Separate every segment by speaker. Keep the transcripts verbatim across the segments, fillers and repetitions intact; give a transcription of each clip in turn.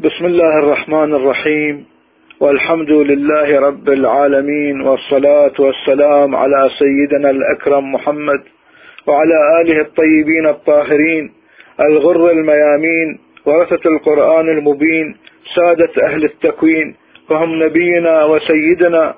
Speaker 1: بسم الله الرحمن الرحيم، والحمد لله رب العالمين، والصلاة والسلام على سيدنا الأكرم محمد وعلى آله الطيبين الطاهرين الغر الميامين، ورثة القرآن المبين، سادة أهل التكوين، فهم نبينا وسيدنا.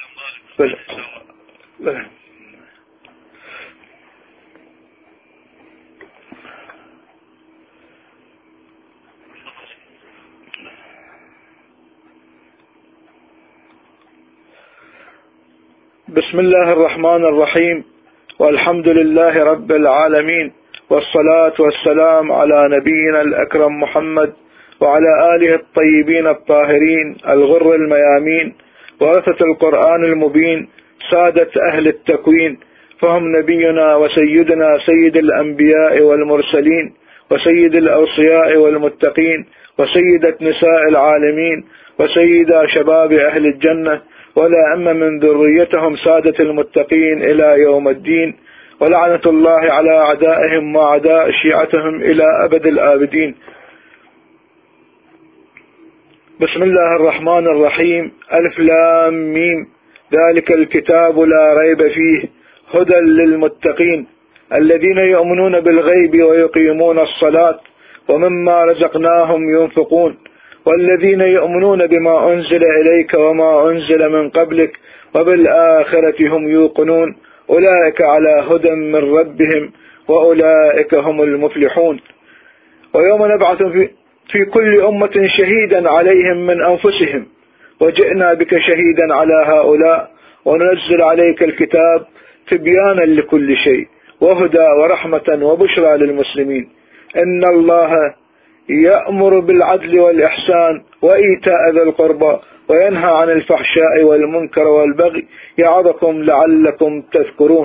Speaker 1: بسم الله الرحمن الرحيم، والحمد لله رب العالمين، والصلاة والسلام على نبينا الأكرم محمد وعلى آله الطيبين الطاهرين الغر الميامين، ورثة القرآن المبين، سادة أهل التكوين، فهم نبينا وسيدنا سيد الأنبياء والمرسلين، وسيد الأوصياء والمتقين، وسيدة نساء العالمين، وسيدا شباب أهل الجنة، ولا أما من ذريتهم سادة المتقين إلى يوم الدين، ولعنة الله على أعدائهم وأعداء شيعتهم إلى أبد الآبدين. بسم الله الرحمن الرحيم. ألف لام ميم، ذلك الكتاب لا ريب فيه هدى للمتقين الذين يؤمنون بالغيب ويقيمون الصلاة ومما رزقناهم ينفقون والذين يؤمنون بما أنزل إليك وما أنزل من قبلك وبالآخرة هم يوقنون أولئك على هدى من ربهم وأولئك هم المفلحون. ويوم نبعث في, في كل أمة شهيدا عليهم من أنفسهم وجئنا بك شهيدا على هؤلاء وننزل عليك الكتاب تبيانا لكل شيء وهدى ورحمة وبشرى للمسلمين. إن الله يأمر بالعدل والإحسان وإيتاء ذي القربى وينهى عن الفحشاء والمنكر والبغي يعظكم لعلكم تذكرون.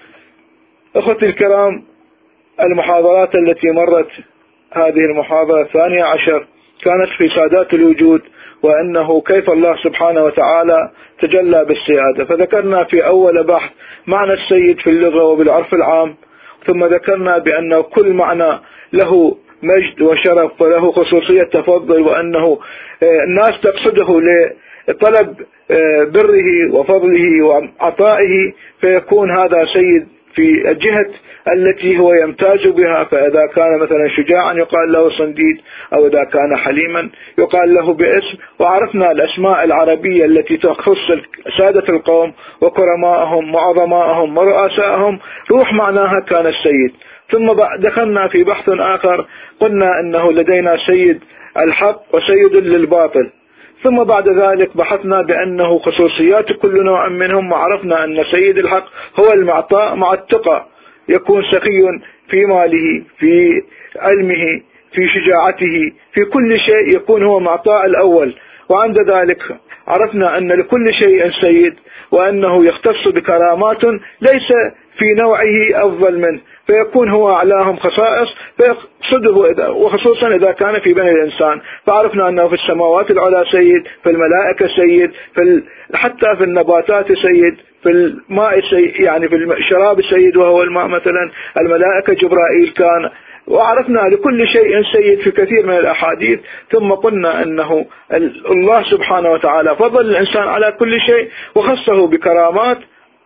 Speaker 1: أخوتي الكرام، المحاضرات التي مرت، هذه المحاضرة الثانية عشر كانت في سادات الوجود، وأنه كيف الله سبحانه وتعالى تجلى بالسيادة. فذكرنا في أول بحث معنى السيد في اللغة وبالعرف العام، ثم ذكرنا بأنه كل معنى له مجد وشرف وله خصوصية تفضل، وأنه الناس تقصده لطلب بره وفضله وعطائه، فيكون هذا سيد في الجهة التي هو يمتاز بها. فإذا كان مثلا شجاعا يقال له صنديد، أو إذا كان حليما يقال له باسم. وعرفنا الأسماء العربية التي تخص سادة القوم وكرمائهم وعظمائهم ورؤسائهم، روح معناها كان السيد. ثم دخلنا في بحث آخر، قلنا أنه لدينا سيد الحق وسيد للباطل. ثم بعد ذلك بحثنا بأنه خصوصيات كل نوع منهم، وعرفنا أن سيد الحق هو المعطاء مع التقى، يكون سخي في ماله، في علمه، في شجاعته، في كل شيء يكون هو معطاء الأول. وعند ذلك عرفنا أن لكل شيء سيد، وأنه يختص بكرامات ليس في نوعه أفضل منه، فيكون هو أعلاهم خصائص فيقصده، وخصوصا إذا كان في بني الإنسان. فعرفنا أنه في السماوات العلى سيد، في الملائكة سيد، في ال... حتى في النباتات سيد، في الماء سيد، يعني في الشراب سيد وهو الماء مثلا، الملائكة جبرائيل كان. وعرفنا لكل شيء سيد في كثير من الأحاديث. ثم قلنا أنه الله سبحانه وتعالى فضل الإنسان على كل شيء وخصه بكرامات،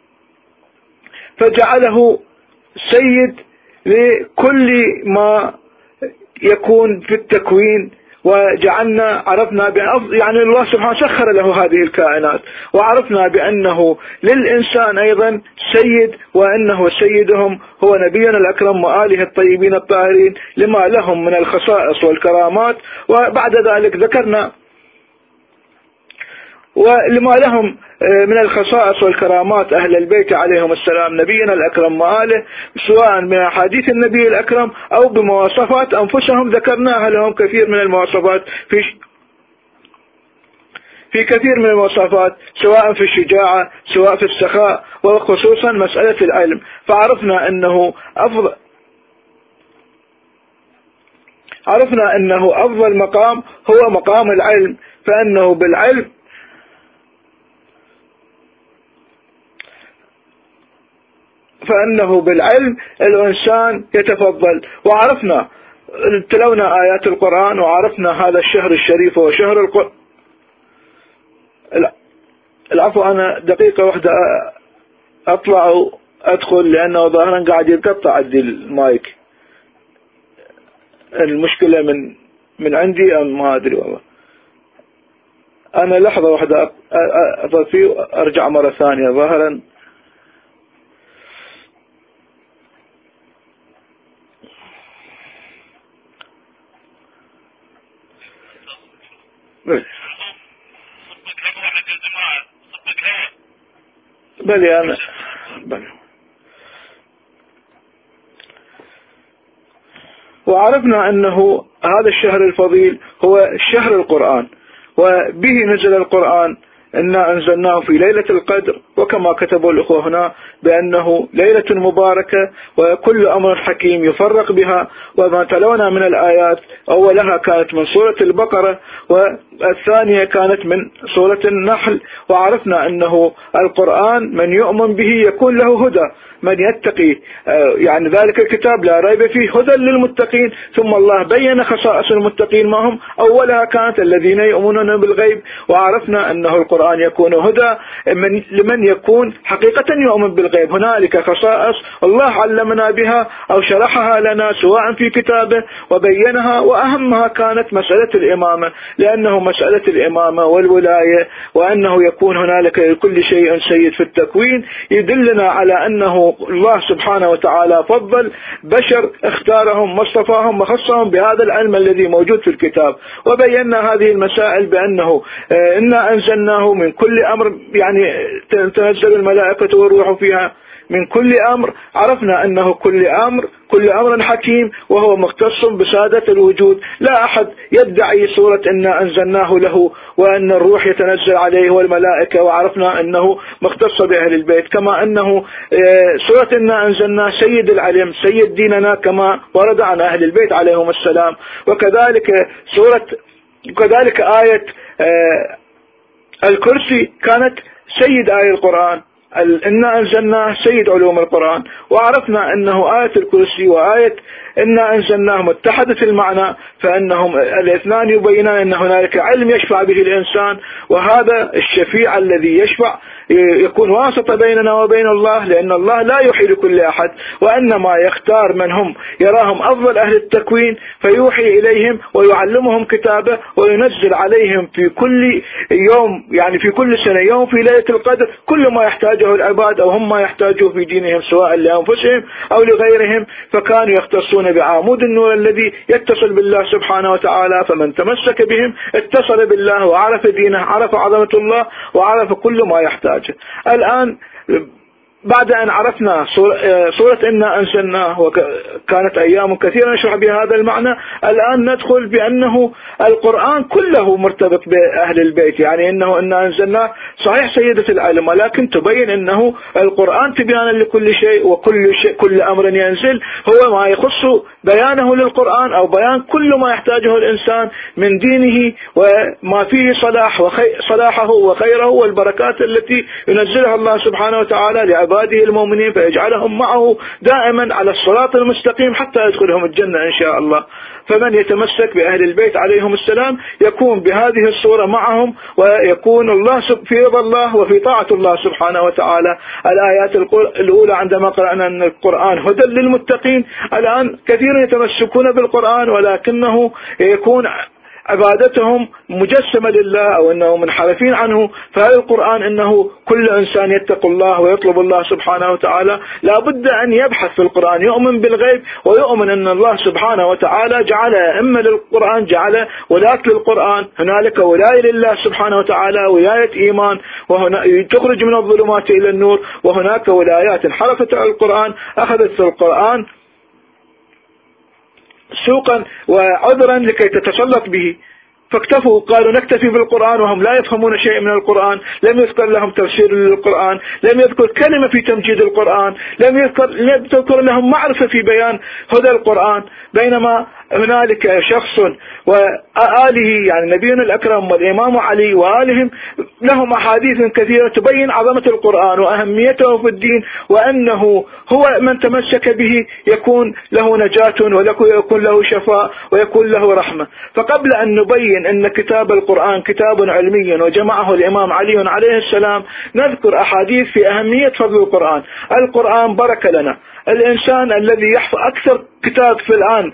Speaker 1: فجعله سيد لكل ما يكون في التكوين. وجعلنا عرفنا بأفضل، يعني الله سبحانه سخر له هذه الكائنات. وعرفنا بأنه للإنسان أيضا سيد، وأنه سيدهم هو نبينا الأكرم وآله الطيبين الطاهرين لما لهم من الخصائص والكرامات. وبعد ذلك ذكرنا ولما لهم من الخصائص والكرامات أهل البيت عليهم السلام، نبينا الأكرم وآله، سواء من أحاديث النبي الأكرم أو بمواصفات أنفسهم ذكرناها لهم كثير من المواصفات في في كثير من المواصفات، سواء في الشجاعة، سواء في السخاء، وخصوصا مسألة العلم. فعرفنا أنه أفضل عرفنا أنه أفضل مقام هو مقام العلم، فأنه بالعلم فأنه بالعلم الإنسان يتفضل. وعرفنا تلونا آيات القرآن وعرفنا هذا الشهر الشريف هو شهر القرآن. العفو، أنا دقيقة واحدة أطلع وأدخل لأنه ظاهرا قاعد يتقطع عندي المايك. المشكلة من من عندي أم ما أدري والله. أنا لحظة واحدة أطفي وأرجع مرة ثانية. ظاهرا بلي أنا بلي. وعرفنا أنه هذا الشهر الفضيل هو شهر القرآن، وبه نزل القرآن. إنا أنزلناه في ليلة القدر، وكما كتبوا الأخوة هنا بأنه ليلة مباركة وكل أمر حكيم يفرق بها. وما تلونا من الآيات أولها كانت من سورة البقرة والثانية كانت من سورة النحل. وعرفنا أنه القرآن من يؤمن به يكون له هدى، من يتقي يعني ذلك الكتاب لا ريب فيه هدى للمتقين. ثم الله بين خصائص المتقين ما هم، أولها كانت الذين يؤمنون بالغيب. وعرفنا أنه القرآن يكون هدى من لمن يكون حقيقة يؤمن بالغيب. هنالك خصائص الله علمنا بها أو شرحها لنا سواء في كتابه وبينها، وأهمها كانت مسألة الإمامة، لأنه مسألة الإمامة والولاية وأنه يكون هنالك لكل شيء سيد في التكوين يدلنا على أنه الله سبحانه وتعالى فضل بشر، اختارهم واصطفاهم وخصهم بهذا العلم الذي موجود في الكتاب. وبينا هذه المسائل بأنه إنا أنزلناه من كل أمر، يعني تنزل الملائكة والروح فيها من كل أمر. عرفنا أنه كل أمر كل أمر حكيم، وهو مختص بسادة الوجود. لا أحد يدعي سورة إنا أنزلناه له وأن الروح يتنزل عليه والملائكة. وعرفنا أنه مختص بأهل البيت، كما أنه سورة إنا أنزلناه سيد العلم سيد ديننا كما ورد عن أهل البيت عليهم السلام. وكذلك سورة وكذلك آية الكرسي كانت سيد آية القرآن، إنا أنزلناه سيد علوم القرآن. وعرفنا أنه آية الكرسي وآية إنا أنزلناه متحدة المعنى، فأنهم الاثنان يبينان أن هنالك علم يشفع به الإنسان، وهذا الشفيع الذي يشفع يكون واسطة بيننا وبين الله، لأن الله لا يوحي لكل أحد، وإنما يختار من هم يراهم أفضل أهل التكوين فيوحي إليهم ويعلمهم كتابه وينزل عليهم في كل يوم، يعني في كل سنة يوم في ليلة القدر كل ما يحتاجه العباد أو هم ما يحتاجوه في دينهم سواء لأنفسهم أو لغيرهم. فكانوا يختصون بعمود النور الذي يتصل بالله سبحانه وتعالى، فمن تمسك بهم اتصل بالله وعرف دينه، عرف عظمة الله وعرف كل ما يحتاجه. الآن بعد أن عرفنا سورة إنا أنزلناه وكانت أيام كثيرة نشرح بهذا المعنى، الآن ندخل بأنه القرآن كله مرتبط بأهل البيت، يعني أنه إنا أنزلناه صحيح سيدة العلم، ولكن تبين أنه القرآن تبيانا لكل شيء، وكل شيء كل أمر ينزل هو ما يخص بيانه للقرآن أو بيان كل ما يحتاجه الإنسان من دينه وما فيه صلاح وصلاحه وخيره والبركات التي ينزلها الله سبحانه وتعالى لعباده المؤمنين، فيجعلهم معه دائما على الصراط المستقيم حتى يدخلهم الجنة إن شاء الله. فمن يتمسك بأهل البيت عليهم السلام يكون بهذه الصورة معهم، ويكون الله في رضا الله وفي طاعة الله سبحانه وتعالى. الآيات الأولى عندما قرأنا أن القرآن هدى للمتقين، الآن كثير يتمسكون بالقرآن ولكنه يكون عبادتهم مجسمة لله أو أنه منحرفين عنه. فهذا القرآن أنه كل إنسان يتقى الله ويطلب الله سبحانه وتعالى لا بد أن يبحث في القرآن، يؤمن بالغيب ويؤمن أن الله سبحانه وتعالى جعل أئمة للقرآن، جعل ولاة للقرآن. هنالك ولاية لله سبحانه وتعالى ولاية إيمان وهنا تخرج من الظلمات إلى النور، وهناك ولايات انحرفت على القرآن أخذت القرآن سوقا وعذرا لكي تتسلط به، فاكتفوا قالوا نكتفي بالقرآن وهم لا يفهمون شيء من القرآن. لم يذكر لهم تفسير للقرآن، لم يذكر كلمة في تمجيد القرآن، لم يذكر, لم يذكر لهم معرفة في بيان هدى القرآن. بينما هنالك شخص وآله، يعني نبينا الأكرم والإمام علي وآلهم لهم أحاديث كثيرة تبين عظمة القرآن وأهميته في الدين، وأنه هو من تمسك به يكون له نجاة ويكون له شفاء ويكون له رحمة. فقبل أن نبين أن كتاب القرآن كتاب علمي وجمعه الإمام علي عليه السلام، نذكر أحاديث في أهمية فضل القرآن. القرآن بركة لنا. الإنسان الذي يحفظ أكثر كتاب في الآن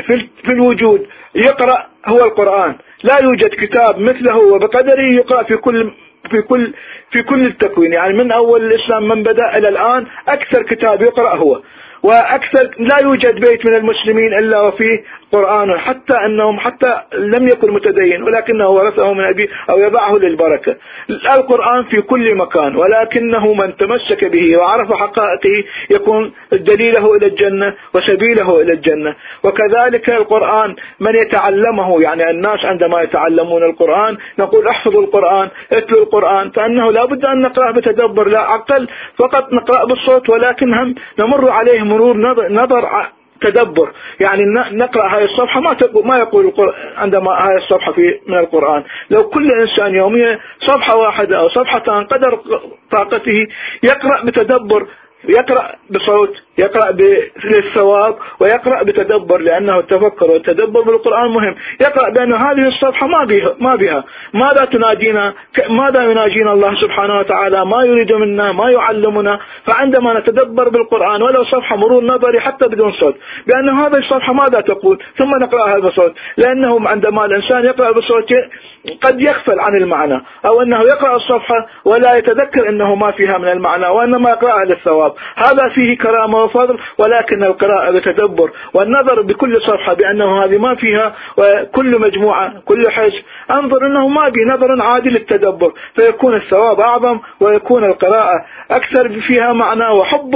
Speaker 1: في الوجود يقرأ هو القرآن، لا يوجد كتاب مثله وبقدره يقرأ في كل في كل في كل التكوين، يعني من أول الإسلام من بدأ إلى الآن أكثر كتاب يقرأ هو، وأكثر لا يوجد بيت من المسلمين إلا وفيه قرآن، حتى أنهم حتى لم يكن متدين ولكنه ورثه من أبيه أو يضعه للبركة. القرآن في كل مكان، ولكنه من تمسك به وعرف حقائقه يكون دليله إلى الجنة وسبيله إلى الجنة. وكذلك القرآن من يتعلمه، يعني الناس عندما يتعلمون القرآن نقول احفظوا القرآن اتلوا القرآن، فأنه لا بد أن نقرأ بتدبر، لا عقل فقط نقرأ بالصوت، ولكن هم نمر عليه مرور نظر, نظر تدبر، يعني نقرأ هاي الصفحة ما ما يقول عندما هاي الصفحة في من القرآن. لو كل إنسان يوميا صفحة واحدة أو صفحتان قدر طاقته يقرأ بتدبر، يقرأ بصوت، يقرأ بالثواب، ويقرأ بتدبر، لأنه التفكر والتدبر بالقرآن مهم. يقرأ بأن هذه الصفحة ما بها ما بها ماذا تنادينا، ماذا يناجينا الله سبحانه وتعالى، ما يريد منا، ما يعلمنا. فعندما نتدبر بالقرآن ولو صفحة مرور نظري حتى بدون صوت، بأن هذه الصفحة ماذا تقول، ثم نقرأها بصوت، لأنه عندما الإنسان يقرأ بصوت قد يغفل عن المعنى، أو أنه يقرأ الصفحة ولا يتذكر أنه ما فيها من المعنى، وإنما يقرأها للثواب. هذا فيه كرامة وفضل، ولكن القراءة بتدبر والنظر بكل صفحة بأنه هذه ما فيها، وكل مجموعة كل حزب انظر أنه ما به نظر عادل التدبر، فيكون الثواب أعظم ويكون القراءة أكثر فيها معنى وحب،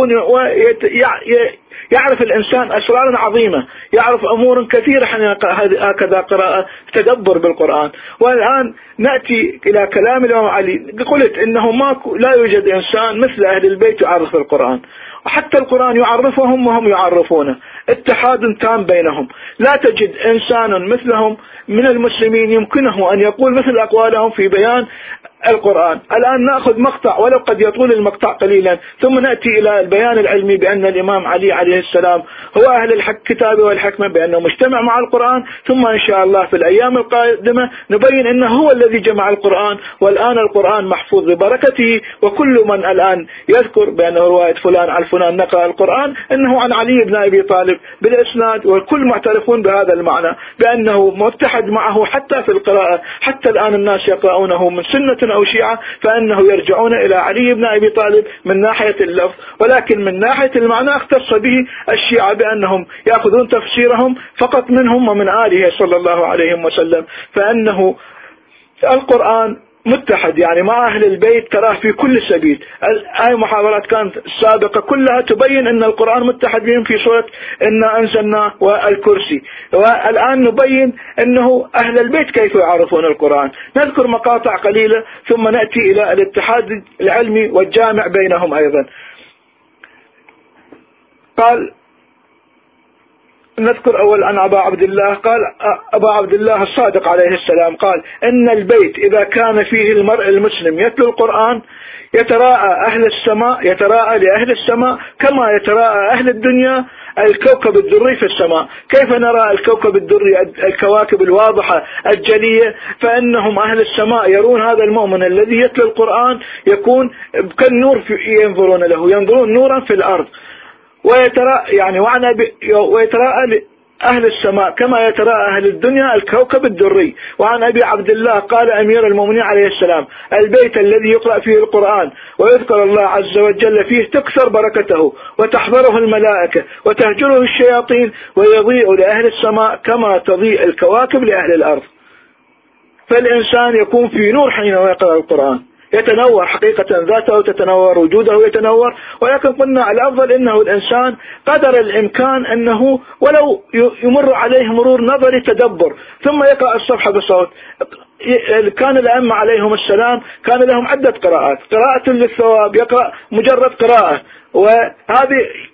Speaker 1: يعرف الإنسان أسرار عظيمة، يعرف أمور كثيرة هكذا قراءة تدبر بالقرآن. والآن نأتي إلى كلام الإمام علي. قلت إنه ما لا يوجد إنسان مثل أهل البيت يعرف القرآن، وحتى القرآن يعرفهم وهم يعرفونه، اتحاد تام بينهم. لا تجد إنسان مثلهم من المسلمين يمكنه أن يقول مثل أقوالهم في بيان القرآن. الآن نأخذ مقطع ولو قد يطول المقطع قليلا، ثم نأتي إلى البيان العلمي بأن الإمام علي عليه السلام هو أهل الكتاب والحكمة، بأنه مجتمع مع القرآن. ثم إن شاء الله في الأيام القادمة نبين أنه هو الذي جمع القرآن، والآن القرآن محفوظ ببركته. وكل من الآن يذكر بأنه رواية فلان عن فلان نقرأ القرآن أنه عن علي بن أبي طالب بالإسناد، والكل معترفون بهذا المعنى بأنه متحد معه حتى في القراءة. حتى الآن الناس يقرؤونه من سنة أو شيعة فأنه يرجعون إلى علي بن أبي طالب من ناحية اللفظ، ولكن من ناحية المعنى اختص به الشيعة بأنهم يأخذون تفسيرهم فقط منهم ومن آله صلى الله عليه وسلم. فأنه القرآن متحد يعني مع أهل البيت، تراه في كل سبيل. هاي محاضرات كانت السابقة كلها تبين أن القرآن متحد بهم في سورة إنا أنزلنا والكرسي، والآن نبين أنه أهل البيت كيف يعرفون القرآن. نذكر مقاطع قليلة ثم نأتي إلى الاتحاد العلمي والجامع بينهم أيضا. قال نذكر أول عن أبا عبد الله، قال أبا عبد الله الصادق عليه السلام قال إن البيت إذا كان فيه المرء المسلم يتلو القرآن يتراءى أهل السماء يتراءى لأهل السماء كما يتراءى أهل الدنيا الكوكب الدري في السماء. كيف نرى الكوكب الدري الكواكب الواضحة الجلية؟ فإنهم أهل السماء يرون هذا المؤمن الذي يتلو القرآن يكون كالنور ينظرون له، ينظرون نورا في الأرض. ويترى يعني وعنا ويتراءى أهل السماء كما يتراءى أهل الدنيا الكوكب الدري. وعن أبي عبد الله قال أمير المؤمنين عليه السلام البيت الذي يقرأ فيه القرآن ويذكر الله عز وجل فيه تكثر بركته وتحضره الملائكة وتهجره الشياطين ويضيء لأهل السماء كما تضيء الكواكب لأهل الأرض. فالإنسان يكون في نور حين يقرأ القرآن، يتنور حقيقة ذاته تتنور، وجوده يتنور. ولكن قلنا الأفضل إنه الإنسان قدر الإمكان أنه ولو يمر عليه مرور نظري تدبر ثم يقرأ الصفحة بصوت. كان الأئمة عليهم السلام كان لهم عدة قراءات، قراءة للثواب يقرأ مجرد قراءة، وهذه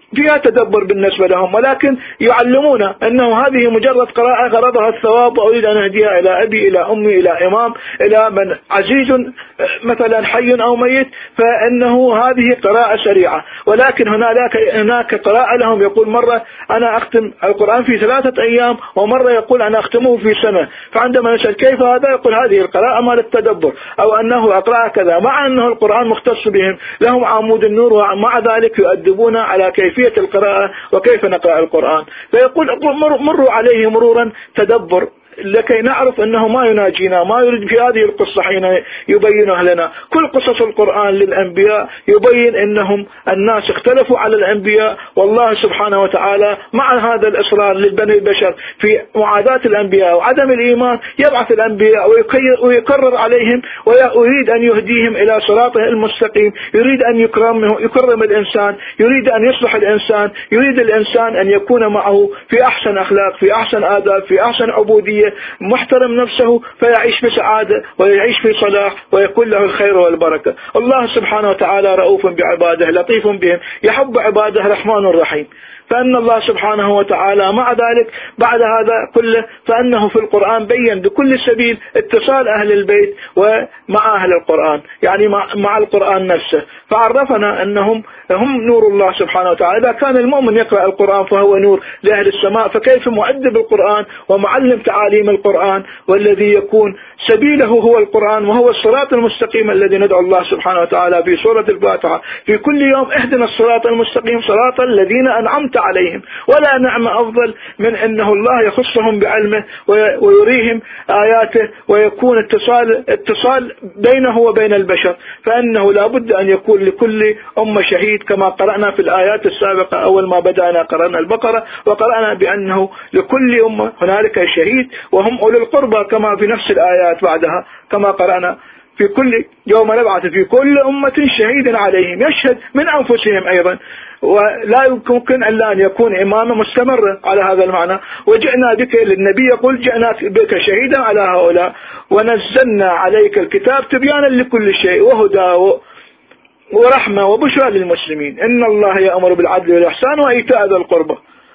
Speaker 1: فيها تدبر بالنسبة لهم، ولكن يعلمون أنه هذه مجرد قراءة غرضها الثواب، وأريد أن أهديها إلى أبي، إلى أمي، إلى إمام، إلى من عزيز مثلا حي أو ميت، فإنه هذه قراءة سريعة. ولكن هناك هناك قراءة لهم يقول مرة أنا أختم القرآن في ثلاثة أيام، ومرة يقول أنا أختمه في سنة. فعندما نسأل كيف هذا يقول هذه القراءة مال التدبر، أو أنه أقرأ كذا، مع أنه القرآن مختص بهم، لهم عمود النور، ومع ذلك يؤدبون على كيفية القراءة وكيف نقرأ القرآن. فيقول مروا عليه مرورا تدبر لكي نعرف أنه ما يناجينا، ما يريد في هذه القصة حين يبينها لنا. كل قصص القرآن للأنبياء يبين أنهم الناس اختلفوا على الأنبياء، والله سبحانه وتعالى مع هذا الإصرار للبني البشر في معاداة الأنبياء وعدم الإيمان يبعث الأنبياء ويكرر عليهم، ويريد أن يهديهم إلى صراطه المستقيم، يريد أن يكرمه يكرم الإنسان، يريد أن يصلح الإنسان، يريد الإنسان أن يكون معه في أحسن أخلاق، في أحسن آداب، في أحسن عبودية، محترم نفسه، فيعيش بسعادة ويعيش في صلاح ويكون له الخير والبركة. الله سبحانه وتعالى رؤوف بعباده لطيف بهم، يحب عباده رحمن رحيم. فأن الله سبحانه وتعالى مع ذلك بعد هذا كله فأنه في القرآن بيّن بكل سبيل اتصال أهل البيت ومع أهل القرآن، يعني مع, مع القرآن نفسه. فعرفنا أنهم هم نور الله سبحانه وتعالى. إذا كان المؤمن يقرأ القرآن فهو نور لأهل السماء، فكيف مؤدب القرآن ومعلم تعاليم القرآن، والذي يكون سبيله هو القرآن، وهو الصراط المستقيم الذي ندعو الله سبحانه وتعالى في سورة الفاتحة في كل يوم اهدنا الصراط المستقيم صراط الذين أنعمت عليهم. ولا نعمة أفضل من أنه الله يخصهم بعلمه ويريهم آياته، ويكون اتصال اتصال بينه وبين البشر. فأنه لا بد أن يكون لكل أمة شهيد، كما قرأنا في الآيات السابقة أول ما بدأنا قرأنا البقرة، وقرأنا بأنه لكل أمة هنالك شهيد وهم أولي القربى، كما في نفس الآيات بعدها كما قرأنا في كل يوم نبعث في كل أمة شهيدا عليهم يشهد من أنفسهم أيضا. ولا يمكن ألا أن يكون إمامة مستمرة على هذا المعنى. وجئنا بك للنبي يقول جئنا بك شهيدا على هؤلاء ونزلنا عليك الكتاب تبيانا لكل شيء وهدى ورحمة وبشرى للمسلمين. إن الله يأمر بالعدل والإحسان وإيتاء ذي القربى.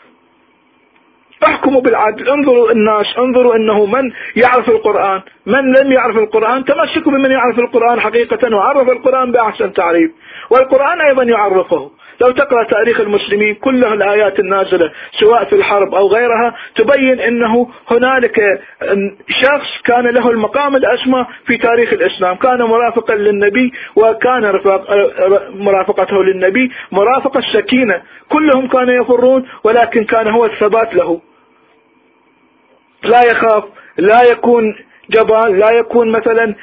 Speaker 1: احكموا بالعدل، انظروا الناس، انظروا أنه من يعرف القرآن، من لم يعرف القرآن تمسكوا بمن يعرف القرآن حقيقة وعرف القرآن بأحسن تعريف، والقرآن أيضا يعرفه. لو تقرأ تاريخ المسلمين كلها الآيات النازلة سواء في الحرب أو غيرها تبين أنه هنالك شخص كان له المقام الأسمى في تاريخ الإسلام، كان مرافقا للنبي، وكان مرافقته للنبي مرافقة السكينة. كلهم كانوا يفرون ولكن كان هو الثبات له، لا يخاف، لا يكون جبان، لا يكون مثلا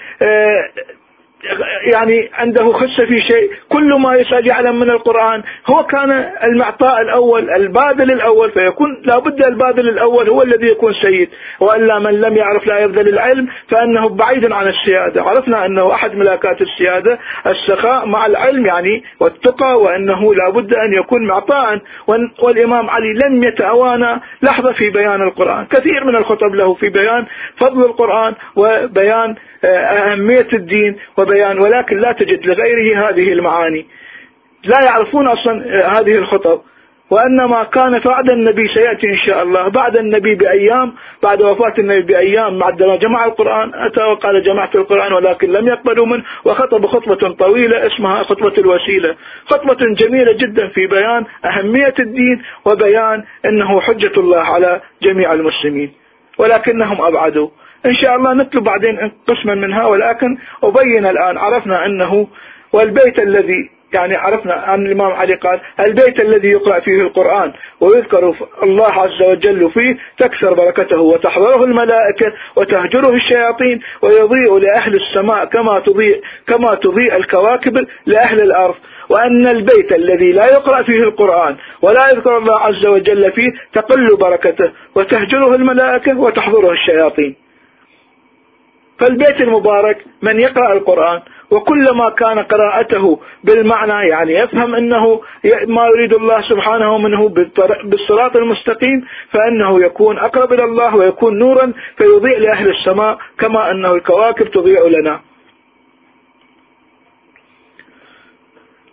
Speaker 1: يعني عنده خشة في شيء، كل ما يسأل يعلم من القرآن. هو كان المعطاء الأول، الباذل الأول، فيكون لابد الباذل الأول هو الذي يكون سيد. وإلا من لم يعرف لا يبذل العلم فأنه بعيد عن السيادة. عرفنا أنه أحد ملاكات السيادة السخاء مع العلم يعني والتقى، وأنه لابد أن يكون معطاء. والإمام علي لم يتأوانى لحظة في بيان القرآن، كثير من الخطب له في بيان فضل القرآن وبيان أهمية الدين وبيان، ولكن لا تجد لغيره هذه المعاني، لا يعرفون أصلا هذه الخطب. وأنما كان بعد النبي سيأتي إن شاء الله بعد النبي بأيام، بعد وفاة النبي بأيام بعدما جمع القرآن أتى وقال جمعت القرآن ولكن لم يقبلوا منه، وخطب خطبة طويلة اسمها خطبة الوسيلة، خطبة جميلة جدا في بيان أهمية الدين وبيان أنه حجة الله على جميع المسلمين، ولكنهم أبعدوا. إن شاء الله نطلب بعدين قسما منها، ولكن أبين الآن. عرفنا أنه والبيت الذي يعني عرفنا عن الإمام علي قال البيت الذي يقرأ فيه القرآن ويذكر الله عز وجل فيه تكثر بركته وتحضره الملائكة وتهجره الشياطين ويضيء لأهل السماء كما تضيء كما تضيء الكواكب لأهل الأرض. وأن البيت الذي لا يقرأ فيه القرآن ولا يذكر الله عز وجل فيه تقل بركته وتهجره الملائكة وتحضره الشياطين. فالبيت المبارك من يقرأ القرآن، وكلما كان قراءته بالمعنى يعني يفهم أنه ما يريد الله سبحانه منه بالصراط المستقيم، فأنه يكون أقرب إلى الله ويكون نورا فيضيء لأهل السماء كما أنه الكواكب تضيء لنا.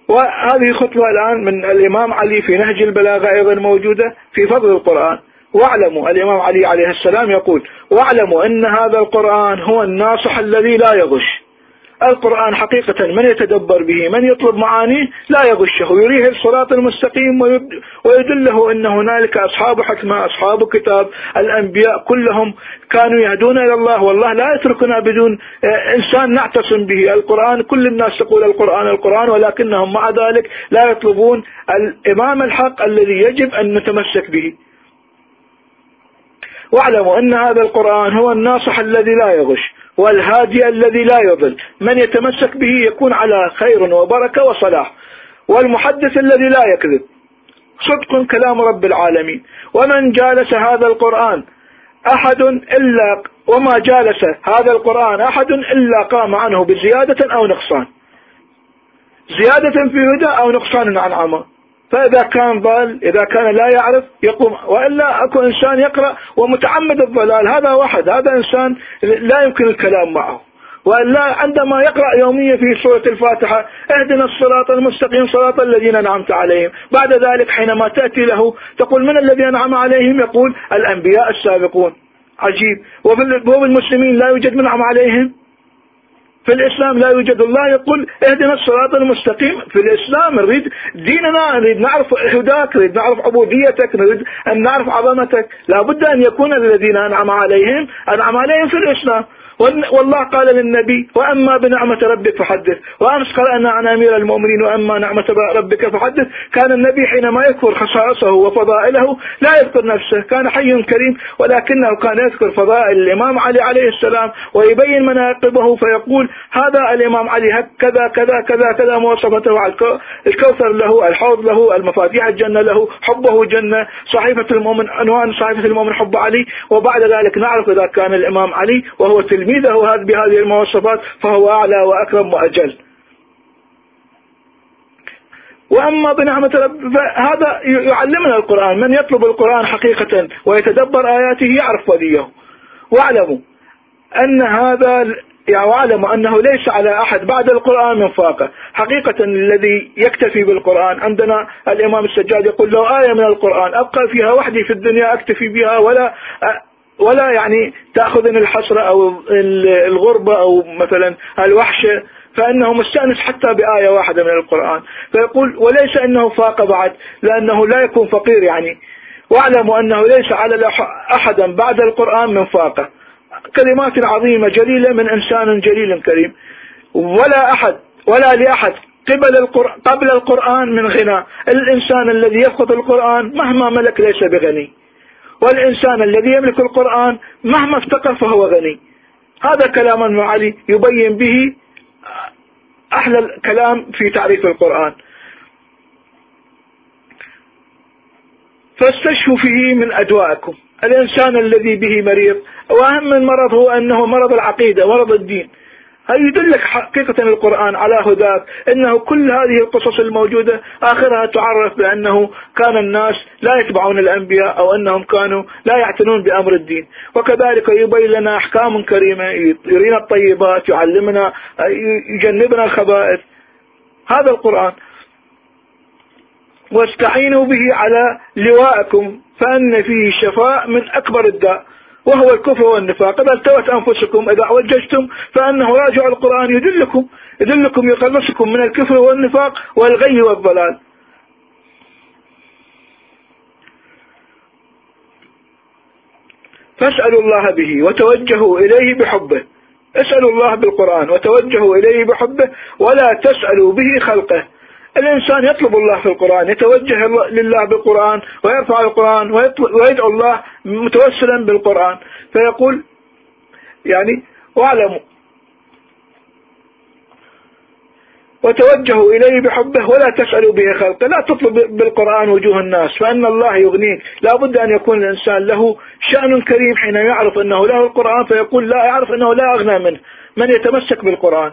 Speaker 1: وهذه خطبة الآن من الإمام علي في نهج البلاغة أيضا موجودة في فضل القرآن. واعلموا، الإمام علي عليه السلام يقول: واعلموا أن هذا القرآن هو الناصح الذي لا يغش. القرآن حقيقة من يتدبر به، من يطلب معانيه لا يغشه، يريه الصراط المستقيم ويدله أن هنالك أصحاب حكمة، أصحاب كتاب، الأنبياء كلهم كانوا يهدون إلى الله، والله لا يتركنا بدون إنسان نعتصم به. القرآن كل الناس تقول القرآن القرآن، ولكنهم مع ذلك لا يطلبون الإمام الحق الذي يجب أن نتمسك به. واعلموا أن هذا القرآن هو الناصح الذي لا يغش والهادي الذي لا يضل، من يتمسك به يكون على خير وبركة وصلاح، والمحدث الذي لا يكذب، صدق كلام رب العالمين. ومن جالس هذا القرآن أحد إلا وما جالس هذا القرآن أحد إلا قام عنه بزيادة أو نقصان، زيادة في هدى أو نقصان عن عمى. فإذا كان ضال، إذا كان لا يعرف يقوم، وإلا أكو إنسان يقرأ ومتعمد الضلال، هذا واحد، هذا إنسان لا يمكن الكلام معه. وإلا عندما يقرأ يوميا في سورة الفاتحة: اهدنا الصراط المستقيم صراط الذين أنعمت عليهم، بعد ذلك حينما تأتي له تقول: من الذين أنعم عليهم؟ يقول: الأنبياء السابقون. عجيب. وفي المسلمين لا يوجد من أنعم عليهم؟ في الإسلام لا يوجد. الله يقول: اهدنا الصراط المستقيم. في الإسلام نريد ديننا، نريد نعرف هداك، نريد نعرف عبوديتك، نريد أن نعرف عظمتك. لا بد أن يكون الذين أنعم عليهم أنعم عليهم في الإسلام. والله قال للنبي: وأما بنعمة ربك فحدث. وأمس قرأنا عن أمير المؤمنين: وأما نعمة ربك فحدث. كان النبي حينما يذكر خصائصه وفضائله لا يذكر نفسه، كان حي كريم، ولكنه كان يذكر فضائل الإمام علي عليه السلام ويبين مناقبه، فيقول: هذا الإمام علي كذا كذا كذا كذا مواصفته، الكوثر له، الحوض له، المفاتيح الجنة له، حبه جنة، صحيفة المؤمن، عنوان صحيفة المؤمن حب علي. وبعد ذلك نعرف إذا كان الإمام علي وهو تلميذ تلميذه بهذه المواصفات فهو أعلى وأكرم وأجل. وأما بنعمة رب، هذا يعلمنا القرآن. من يطلب القرآن حقيقة ويتدبر آياته يعرف وليه. واعلموا أن هذا يعني واعلموا أنه ليس على أحد بعد القرآن من فاقة. حقيقة الذي يكتفي بالقرآن، عندنا الإمام السجاد يقول: لو آية من القرآن أبقى فيها وحدي في الدنيا أكتفي بها، ولا ولا يعني تأخذني الحسرة أو الغربة أو مثلا الوحشة، فإنه مستأنس حتى بآية واحدة من القرآن. فيقول: وليس أنه فاق بعد، لأنه لا يكون فقير يعني. واعلموا أنه ليس على أحدا بعد القرآن من فاقة. كلمات عظيمة جليلة من إنسان جليل كريم. ولا أحد ولا لأحد قبل القرآن قبل القرآن من غنى. الإنسان الذي يفقد القرآن مهما ملك ليس بغني، والإنسان الذي يملك القرآن مهما افتقر فهو غني. هذا كلام ابن علي يبين به أحلى الكلام في تعريف القرآن. فاستشفوا فيه من أدوائكم. الإنسان الذي به مريض، وأهم من مرض هو أنه مرض العقيدة، مرض الدين. يدلك حقيقة القرآن على هداك، أنه كل هذه القصص الموجودة آخرها تعرف بأنه كان الناس لا يتبعون الأنبياء، أو أنهم كانوا لا يعتنون بأمر الدين. وكذلك يبين لنا أحكام كريمة، يرينا الطيبات، يعلمنا، يجنبنا الخبائث. هذا القرآن. واستعينوا به على لوائكم فأن فيه شفاء من أكبر الداء وهو الكفر والنفاق. إذا التوت أنفسكم، إذا عوججتم، فأنه راجع القرآن يدلكم يدلكم يخلصكم من الكفر والنفاق والغي والضلال. فاسألوا الله به وتوجهوا إليه بحبه. اسألوا الله بالقرآن وتوجهوا إليه بحبه، ولا تسألوا به خلقه. الإنسان يطلب الله في القرآن، يتوجه لله بالقرآن ويرفع القرآن ويدعو الله متوسلا بالقرآن. فيقول يعني: واعلموا وتوجهوا إليه بحبه ولا تسألوا به خلقه. لا تطلب بالقرآن وجوه الناس، فإن الله يغنيك. لا بد أن يكون الإنسان له شأن كريم حين يعرف أنه له القرآن، فيقول: لا يعرف أنه لا أغنى منه من يتمسك بالقرآن.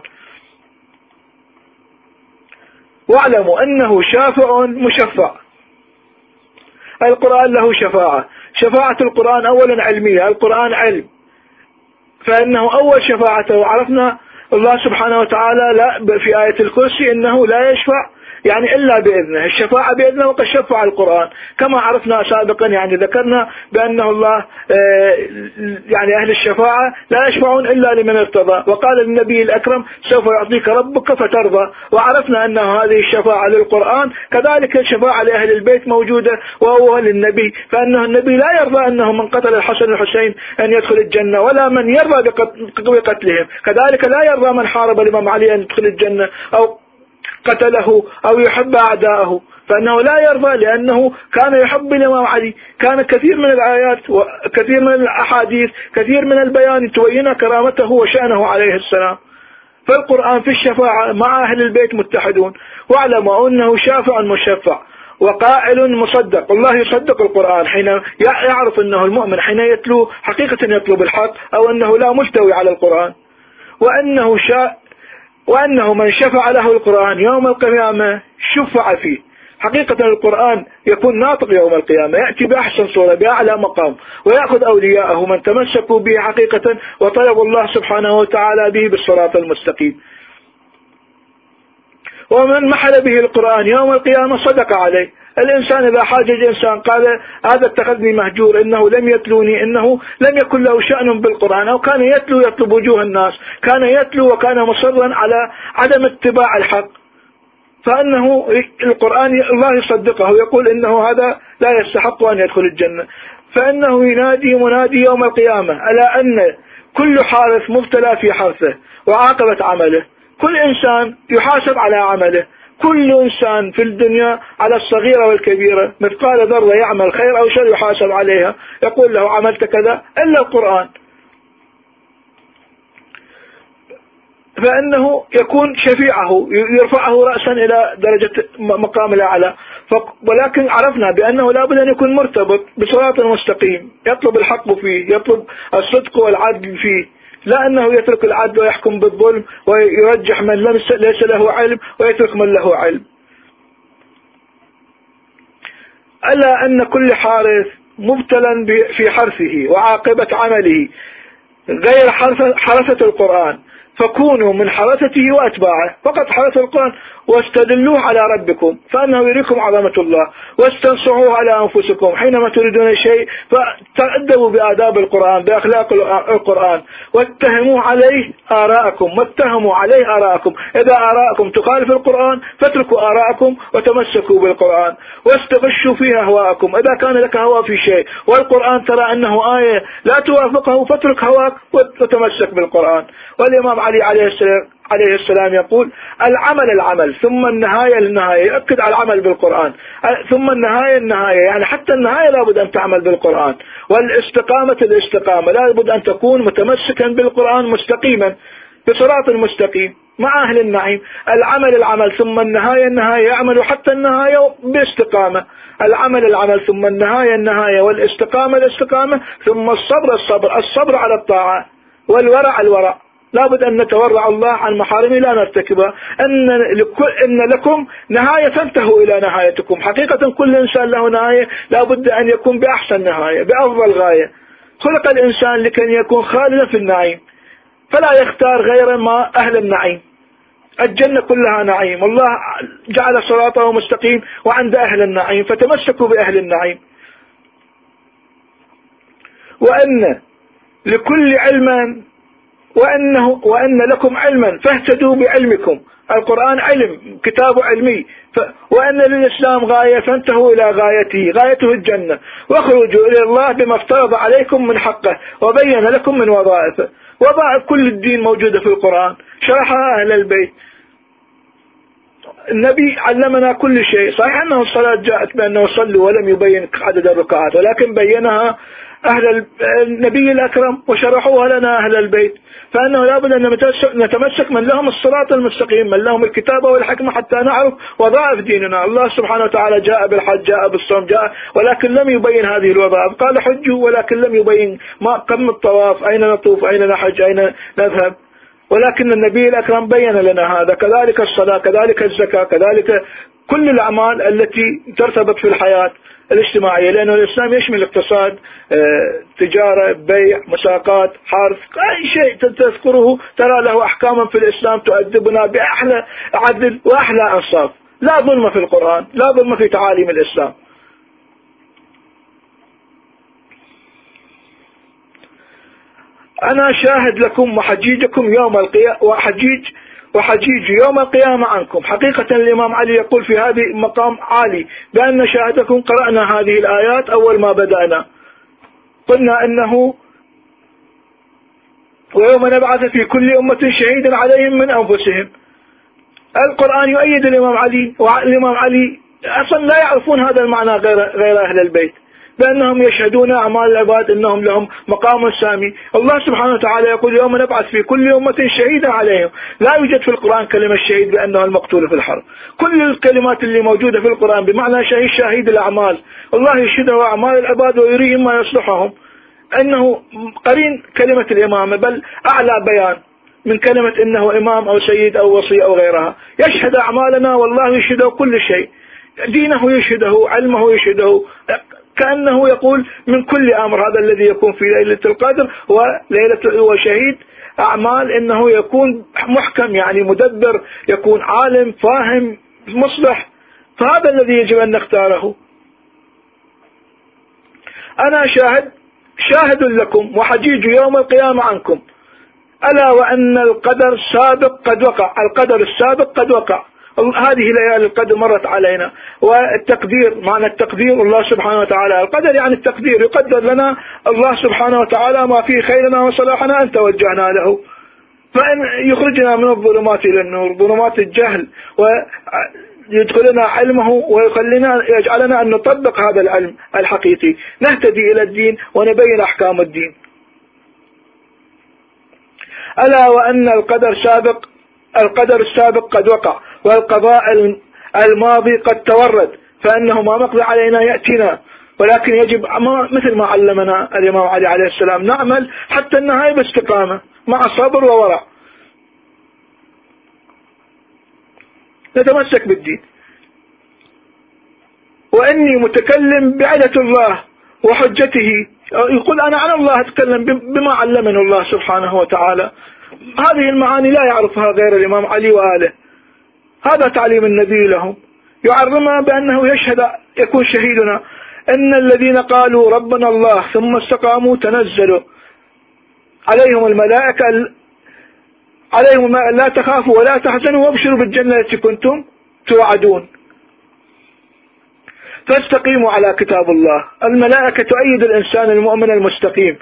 Speaker 1: واعلموا أنه شافع مشفع. القرآن له شفاعة. شفاعة القرآن أولا علمية، القرآن علم، فإنه أول شفاعته. وعرفنا الله سبحانه وتعالى لا في آية الكرسي إنه لا يشفع يعني إلا بإذنه، الشفاعة بإذنه، وقد شفع القرآن كما عرفنا سابقا. يعني ذكرنا بأنه الله يعني أهل الشفاعة لا يشفعون إلا لمن ارتضى، وقال النبي الأكرم سوف يعطيك ربك فترضى. وعرفنا أن هذه الشفاعة للقرآن، كذلك الشفاعة لأهل البيت موجودة وهو للنبي، فأنه النبي لا يرضى أنه من قتل الحسن والحسين أن يدخل الجنة، ولا من يرضى بقتلهم. كذلك لا يرضى من حارب الإمام علي أن يدخل الجنة أو قتله أو يحب أعداءه، فأنه لا يرضى، لأنه كان يحب الإمام علي. كان كثير من الآيات وكثير من الأحاديث كثير من البيان تبين كرامته وشأنه عليه السلام. فالقرآن في الشفاعة مع أهل البيت متحدون. واعلموا أنه شافع مشفع وقائل مصدق. الله يصدق القرآن حين يعرف أنه المؤمن حين يتلو حقيقة يطلب الحق، أو أنه لا ملتوي على القرآن، وأنه شاء وأنه من شفع له القرآن يوم القيامة شفع فيه. حقيقة القرآن يكون ناطق يوم القيامة، يأتي بأحسن صورة بأعلى مقام، ويأخذ أولياءه من تمسكوا به حقيقة وطلب الله سبحانه وتعالى به بالصراط المستقيم. ومن محل به القرآن يوم القيامة صدق عليه. الإنسان إذا حاجج إنسان قال هذا اتخذني مهجور، إنه لم يتلوني، إنه لم يكن له شأن بالقرآن، أو كان يتلو يطلب وجوه الناس، كان يتلو وكان مصرا على عدم اتباع الحق، فأنه القرآن الله يصدقه ويقول إنه هذا لا يستحق أن يدخل الجنة. فإنه ينادي منادي يوم القيامة ألا أن كل حارث مبتلى في حرثه وعاقبة عمله. كل إنسان يحاسب على عمله، كل إنسان في الدنيا على الصغيرة والكبيرة مثقال ذرة يعمل خير أو شر يحاسب عليها، يقول له عملت كذا، إلا القرآن، فإنه يكون شفيعه يرفعه رأسا إلى درجة مقام الأعلى. ولكن عرفنا بأنه لا بد أن يكون مرتبط بصراط مستقيم، يطلب الحق فيه، يطلب الصدق والعدل فيه، لا أنه يترك العدل ويحكم بالظلم ويرجح من ليس له علم ويترك من له علم. ألا أن كل حارث مبتلا في حرثه وعاقبة عمله غير حرثة القرآن، فكونوا من حرثته وأتباعه. فقط حرث القرآن واستدلوه على ربكم، فأنه يريكم عظمة الله، واستنصعوه على أنفسكم حينما تريدون شيء، فتأدبوا بآداب القرآن بأخلاق القرآن، واتهموا عليه آراءكم، واتهموا عليه آراءكم. إذا آراءكم تخالف القرآن فاتركوا آراءكم وتمسكوا بالقرآن، واستغشوا فيها هواءكم. إذا كان لك هوى في شيء والقرآن ترى أنه آية لا توافقه فاترك هواك وتمسك بالقرآن. والإمام علي عليه السلام عليه السلام يقول العمل العمل ثم النهاية النهاية، يؤكد على العمل بالقرآن، ثم النهاية النهاية، يعني حتى النهاية لابد أن تعمل بالقرآن. والاستقامة الاستقامة، لابد أن تكون متمسكا بالقرآن مستقيما بصراط مستقيم مع أهل النعيم. العمل العمل ثم النهاية النهاية، يعمل حتى النهاية باستقامة. العمل العمل ثم النهاية النهاية، والاستقامة الاستقامة، ثم الصبر الصبر الصبر على الطاعة، والورع الورع. لابد أن نتورع الله عن محارمه لا نرتكبها. أن, إن لكم نهاية فانتهوا إلى نهايتكم. حقيقة كل إنسان له نهاية، لابد أن يكون بأحسن نهاية بأفضل غاية. خلق الإنسان لكي يكون خالدا في النعيم، فلا يختار غير ما أهل النعيم. الجنة كلها نعيم، الله جعل صراطه مستقيم وعند أهل النعيم، فتمسكوا بأهل النعيم. وأن لكل علم وأنه وأن لكم علما فاهتدوا بعلمكم. القرآن علم، كتاب علمي. ف... وأن للإسلام غاية فانتهوا إلى غايته، غايته الجنة. واخرجوا إلى الله بما افترض عليكم من حقه وبين لكم من وظائفه. وظائف كل الدين موجودة في القرآن، شرحها أهل البيت. النبي علمنا كل شيء. صحيح أنه الصلاة جاءت بأنه صلوا ولم يبين عدد الركعات، ولكن بينها أهل النبي الأكرم وشرحوها لنا أهل البيت. فأنه لابد أن نتمسك من لهم الصراط المستقيم، من لهم الكتابة والحكمة، حتى نعرف وظائف ديننا. الله سبحانه وتعالى جاء بالحج، جاء بالصوم، جاء، ولكن لم يبين هذه الوظائف. قال حجوا ولكن لم يبين ما كم الطواف، أين نطوف، أين نحج، أين نذهب. ولكن النبي الأكرم بين لنا هذا. كذلك الصلاة، كذلك الزكاة، كذلك كل الأعمال التي ترتبط في الحياة الاجتماعية، لأنه الإسلام يشمل اقتصاد، تجارة، بيع، مساقات، حرث، أي شيء تذكره ترى له أحكاما في الإسلام تؤدبنا بأحلى عدل وأحلى أنصاف. لا ظلم في القرآن، لا ظلم في تعاليم الإسلام. أنا شاهد لكم وحجيجكم يوم القيامة وحجيج وحجيج يوم القيامة عنكم. حقيقة الإمام علي يقول في هذه مقام عالي بأن شاهدكم قرأنا هذه الآيات أول ما بدأنا، قلنا أنه ويوم نبعث في كل أمة شهيدا عليهم من أنفسهم. القرآن يؤيد الإمام علي، والإمام علي أصلا لا يعرفون هذا المعنى غير غير أهل البيت، بأنهم يشهدون أعمال العباد أنهم لهم مقام سامي. الله سبحانه وتعالى يقول يوم نبعث في كل أمة شهيدا عليهم. لا يوجد في القرآن كلمة شهيد بأنه المقتول في الحرب. كل الكلمات اللي موجودة في القرآن بمعنى شهيد شهيد الأعمال، الله يشهده أعمال العباد ويريهم ما يصلحهم، أنه قرين كلمة الإمامة، بل أعلى بيان من كلمة إنه إمام أو سيد أو وصي أو غيرها. يشهد أعمالنا والله يشهده كل شيء، دينه يشهده، علمه يشهده، كأنه يقول من كل أمر. هذا الذي يكون في ليلة القدر وليلة وشهيد أعمال إنه يكون محكم، يعني مدبر، يكون عالم فاهم مصلح. فهذا الذي يجب أن نختاره. أنا شاهد شاهد لكم وحجيج يوم القيامة عنكم، ألا وأن القدر سابق قد وقع. القدر السابق قد وقع. هذه ليالي القدر مرت علينا، والتقدير معنى التقدير الله سبحانه وتعالى. القدر يعني التقدير، يقدر لنا الله سبحانه وتعالى ما فيه خيرنا وصلاحنا أن توجهنا له، فإن يخرجنا من الظلمات إلى النور، ظلمات الجهل، ويدخلنا علمه ويخلينا يجعلنا أن نطبق هذا العلم الحقيقي، نهتدي إلى الدين ونبين أحكام الدين. ألا وأن القدر سابق القدر السابق قد وقع، والقضاء الماضي قد تورد، فإنه ما مقضي علينا يأتينا، ولكن يجب مثل ما علمنا الإمام علي عليه السلام نعمل حتى النهاية باستقامة مع صبر وورع، نتمسك بالدين. وإني متكلم بعدة الله وحجته، يقول أنا عن الله أتكلم بما علمنا الله سبحانه وتعالى. هذه المعاني لا يعرفها غير الإمام علي وآله، هذا تعليم النبي لهم، يعرمها بأنه يشهد يكون شهيدنا. إن الذين قالوا ربنا الله ثم استقاموا تنزلوا عليهم الملائكة عليهم لا تخافوا ولا تحزنوا وابشروا بالجنة التي كنتم توعدون. فاستقيموا على كتاب الله. الملائكة تؤيد الإنسان المؤمن المستقيم،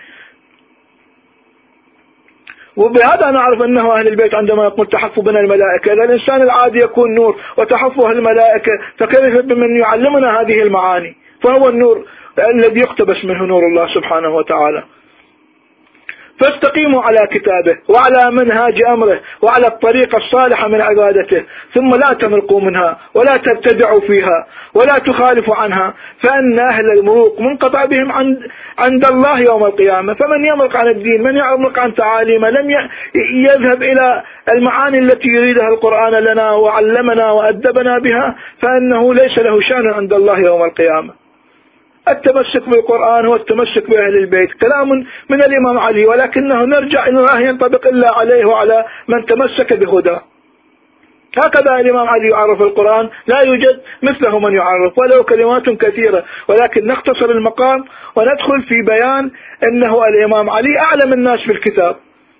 Speaker 1: وبهذا نعرف أنه أهل البيت عندما يقول تحفوا بنا الملائكة، إذا الإنسان العادي يكون نور وتحفه الملائكة، فكيف بمن يعلمنا هذه المعاني؟ فهو النور الذي يقتبس منه نور الله سبحانه وتعالى. فاستقيموا على كتابه وعلى منهاج أمره وعلى الطريقة الصالحة من عبادته، ثم لا تمرقوا منها ولا تبتدعوا فيها ولا تخالفوا عنها، فإن أهل المروق منقطع بهم عند, عند الله يوم القيامة. فمن يمرق عن الدين، من يمرق عن تعاليمه، لم يذهب إلى المعاني التي يريدها القرآن لنا وعلمنا وأدبنا بها، فإنه ليس له شأن عند الله يوم القيامة. التمسك بالقرآن هو التمسك بأهل البيت، كلام من الإمام علي، ولكنه نرجع إنه لا ينطبق إلا عليه وعلى من تمسك بهداه. هكذا الإمام علي يعرف القرآن، لا يوجد مثله من يعرف ولو كلمات كثيرة، ولكن نختصر المقام وندخل في بيان أنه الإمام علي أعلم الناس بالكتاب.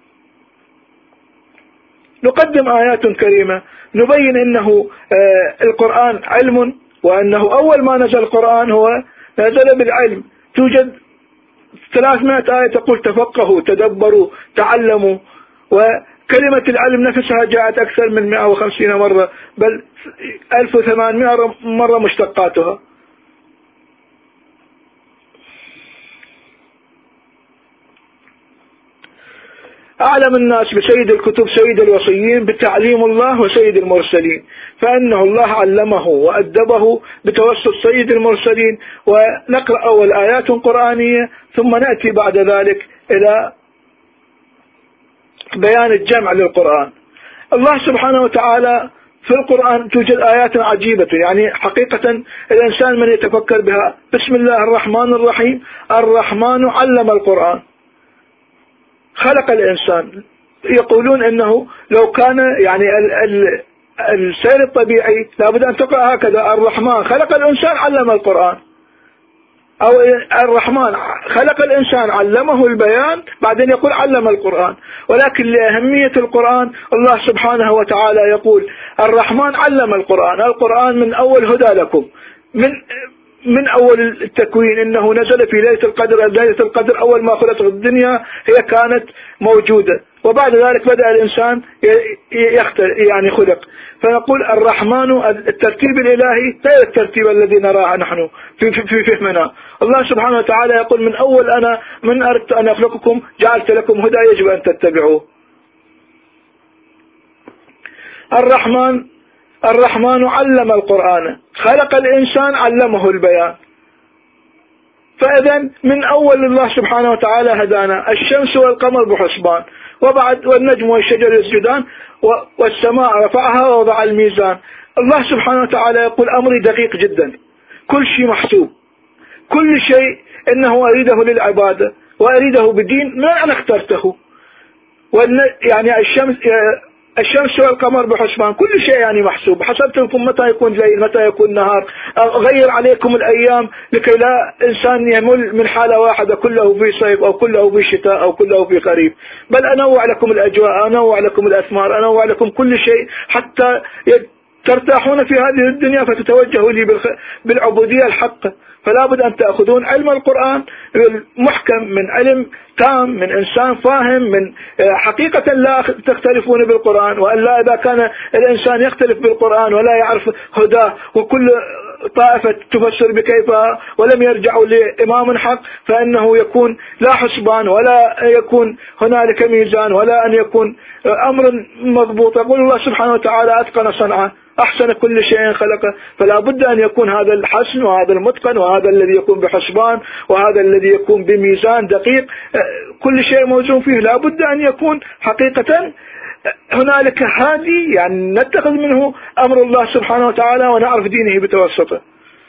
Speaker 1: نقدم آيات كريمة نبين أنه القرآن علم، وأنه أول ما نزل القرآن هو نزل بالعلم. توجد ثلاثمائة آية تقول تفقهوا تدبروا تعلموا، وكلمة العلم نفسها جاءت أكثر من مئة وخمسين مرة، بل ألف وثمانمائة مرة مشتقاتها. أعلم الناس بسيد الكتب سيد الوصيين بتعليم الله وسيد المرسلين، فإنه الله علمه وأدبه بتوسط سيد المرسلين. ونقرأ أول آيات قرآنية ثم نأتي بعد ذلك إلى بيان الجمع للقرآن. الله سبحانه وتعالى في القرآن توجد آيات عجيبة، يعني حقيقة الإنسان من يتفكر بها. بسم الله الرحمن الرحيم. الرحمن علم القرآن، خلق الإنسان. يقولون أنه لو كان يعني ال ال السير الطبيعي لابد أن تقرأ هكذا: الرحمن خلق الإنسان علم القرآن، أو الرحمن خلق الإنسان علمه البيان، بعدين يقول علم القرآن. ولكن لأهمية القرآن الله سبحانه وتعالى يقول الرحمن علم القرآن. القرآن من أول هدى لكم، من من أول التكوين، إنه نزل في ليلة القدر. ليلة القدر أول ما خلقت الدنيا هي كانت موجودة، وبعد ذلك بدأ الإنسان يعني خلق. فنقول الرحمن الترتيب الإلهي غير الترتيب الذي نراه نحن في, في, في فهمنا. الله سبحانه وتعالى يقول من أول أنا من أردت أن أخلقكم جعلت لكم هدى يجب أن تتبعوه. الرحمن الرحمن علم القرآن، خلق الإنسان علمه البيان. فإذا من أول الله سبحانه وتعالى هدانا. الشمس والقمر بحسبان، وبعد والنجم والشجر يسجدان، والسماء رفعها ووضع الميزان. الله سبحانه وتعالى يقول أمري دقيق جدا، كل شيء محسوب، كل شيء إنه أريده للعبادة وأريده بدين ما أنا اخترته. يعني الشمس الشمس والقمر بحسبان، كل شيء يعني محسوب. حسبت لكم متى يكون ليل متى يكون نهار، أغير عليكم الأيام لكي لا إنسان يمل من حالة واحدة كله في صيف أو كله في شتاء أو كله في خريف، بل أنوع لكم الأجواء، أنوع لكم الأثمار، أنوع لكم كل شيء حتى ترتاحون في هذه الدنيا فتتوجهوا لي بالعبودية الحقة. فلا بد أن تأخذون علم القرآن محكم، من علم تام، من إنسان فاهم، من حقيقة لا تختلفون بالقرآن. وألا إذا كان الإنسان يختلف بالقرآن ولا يعرف هداه وكل طائفة تفسر بكيفها ولم يرجعوا لإمام حق، فإنه يكون لا حسبان ولا يكون هنالك ميزان ولا أن يكون أمر مضبوط. يقول الله سبحانه وتعالى أتقن صنعه، أحسن كل شيء خلقه. فلا بد أن يكون هذا الحسن وهذا المتقن وهذا الذي يكون بحسبان وهذا الذي يكون بميزان دقيق، كل شيء موزون فيه. لا بد أن يكون حقيقة هنالك هادي، يعني نتخذ منه أمر الله سبحانه وتعالى ونعرف دينه بتوسطه.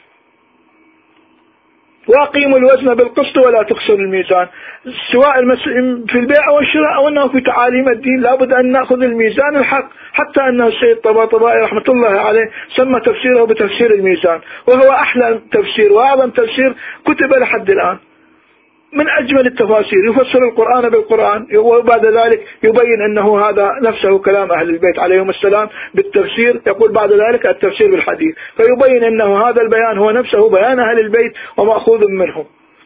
Speaker 1: وأقيموا الوزن بالقسط ولا تخسروا الميزان، سواء في البيع والشراء أو أنه في تعاليم الدين لابد أن نأخذ الميزان الحق. حتى أنه السيد طباطبائي رحمة الله عليه سمى تفسيره بتفسير الميزان، وهو أحلى تفسير وأعظم تفسير كتب لحد الآن، من أجمل التفاسير. يفسر القرآن بالقرآن، وبعد ذلك يبين أنه هذا نفسه كلام أهل البيت عليهم السلام بالتفسير، يقول بعد ذلك التفسير بالحديث، فيبين أنه هذا البيان هو نفسه بيان أهل البيت ومأخوذ منهم.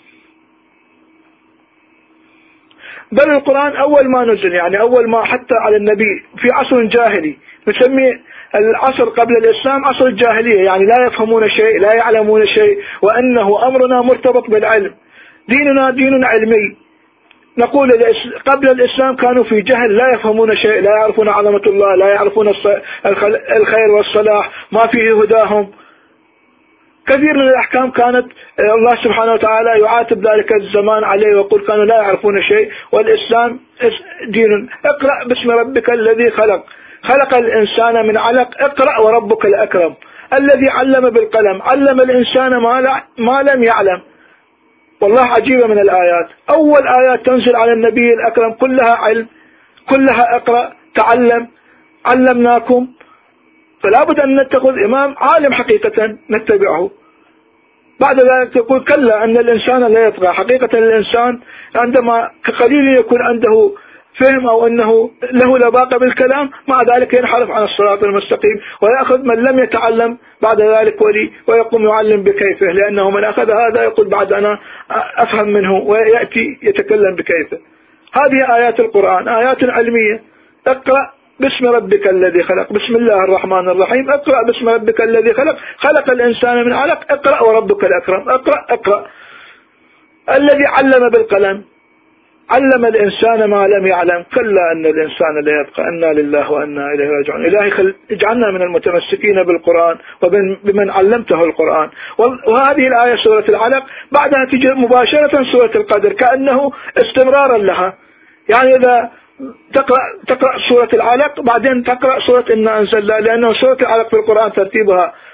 Speaker 1: بل القرآن أول ما نزل، يعني أول ما حتى على النبي في عصر جاهلي، نسميه العصر قبل الإسلام عصر الجاهلية، يعني لا يفهمون شيء لا يعلمون شيء، وأنه أمرنا مرتبط بالعلم. ديننا دين علمي. نقول قبل الإسلام كانوا في جهل، لا يفهمون شيء، لا يعرفون عظمة الله، لا يعرفون الخير والصلاح، ما فيه هداهم. كثير من الأحكام كانت الله سبحانه وتعالى يعاتب ذلك الزمان عليه ويقول كانوا لا يعرفون شيء. والإسلام دين. اقرأ باسم ربك الذي خلق، خلق الإنسان من علق، اقرأ وربك الأكرم الذي علم بالقلم، علم الإنسان ما, ما لم يعلم. والله عجيبة من الآيات، أول آيات تنزل على النبي الأكرم كلها علم، كلها اقرأ تعلم علمناكم. فلا بد أن نتخذ إمام عالم حقيقة نتبعه. بعد ذلك يقول كلا أن الإنسان لا يطغى. حقيقة الإنسان عندما كقليل يكون عنده فهم أو أنه له لباقة بالكلام، مع ذلك ينحرف عن الصراط المستقيم ويأخذ من لم يتعلم بعد ذلك ولي ويقوم يعلم بكيفه، لأنه من أخذ هذا يقول بعد أنا أفهم منه ويأتي يتكلم بكيفه. هذه آيات القرآن آيات علمية. اقرأ باسم ربك الذي خلق، بسم الله الرحمن الرحيم. اقرأ باسم ربك الذي خلق، خلق الإنسان من علق، اقرأ وربك الأكرم. اقرأ اقرأ. الذي علم بالقلم، علم الإنسان ما لم يعلم. كلا أن الإنسان لا يبقى. أنا لله وأنا إليه راجعون. إلهي خل... اجعلنا من المتمسكين بالقرآن وبمن علمته القرآن. وهذه الآية سورة العلق، بعدها تجي مباشرة سورة القدر كأنه استمرارا لها. يعني إذا تقرأ, تقرأ سورة العلق بعدين تقرأ سورة إنا أنزلنا، لأنه سورة العلق في القرآن ترتيبها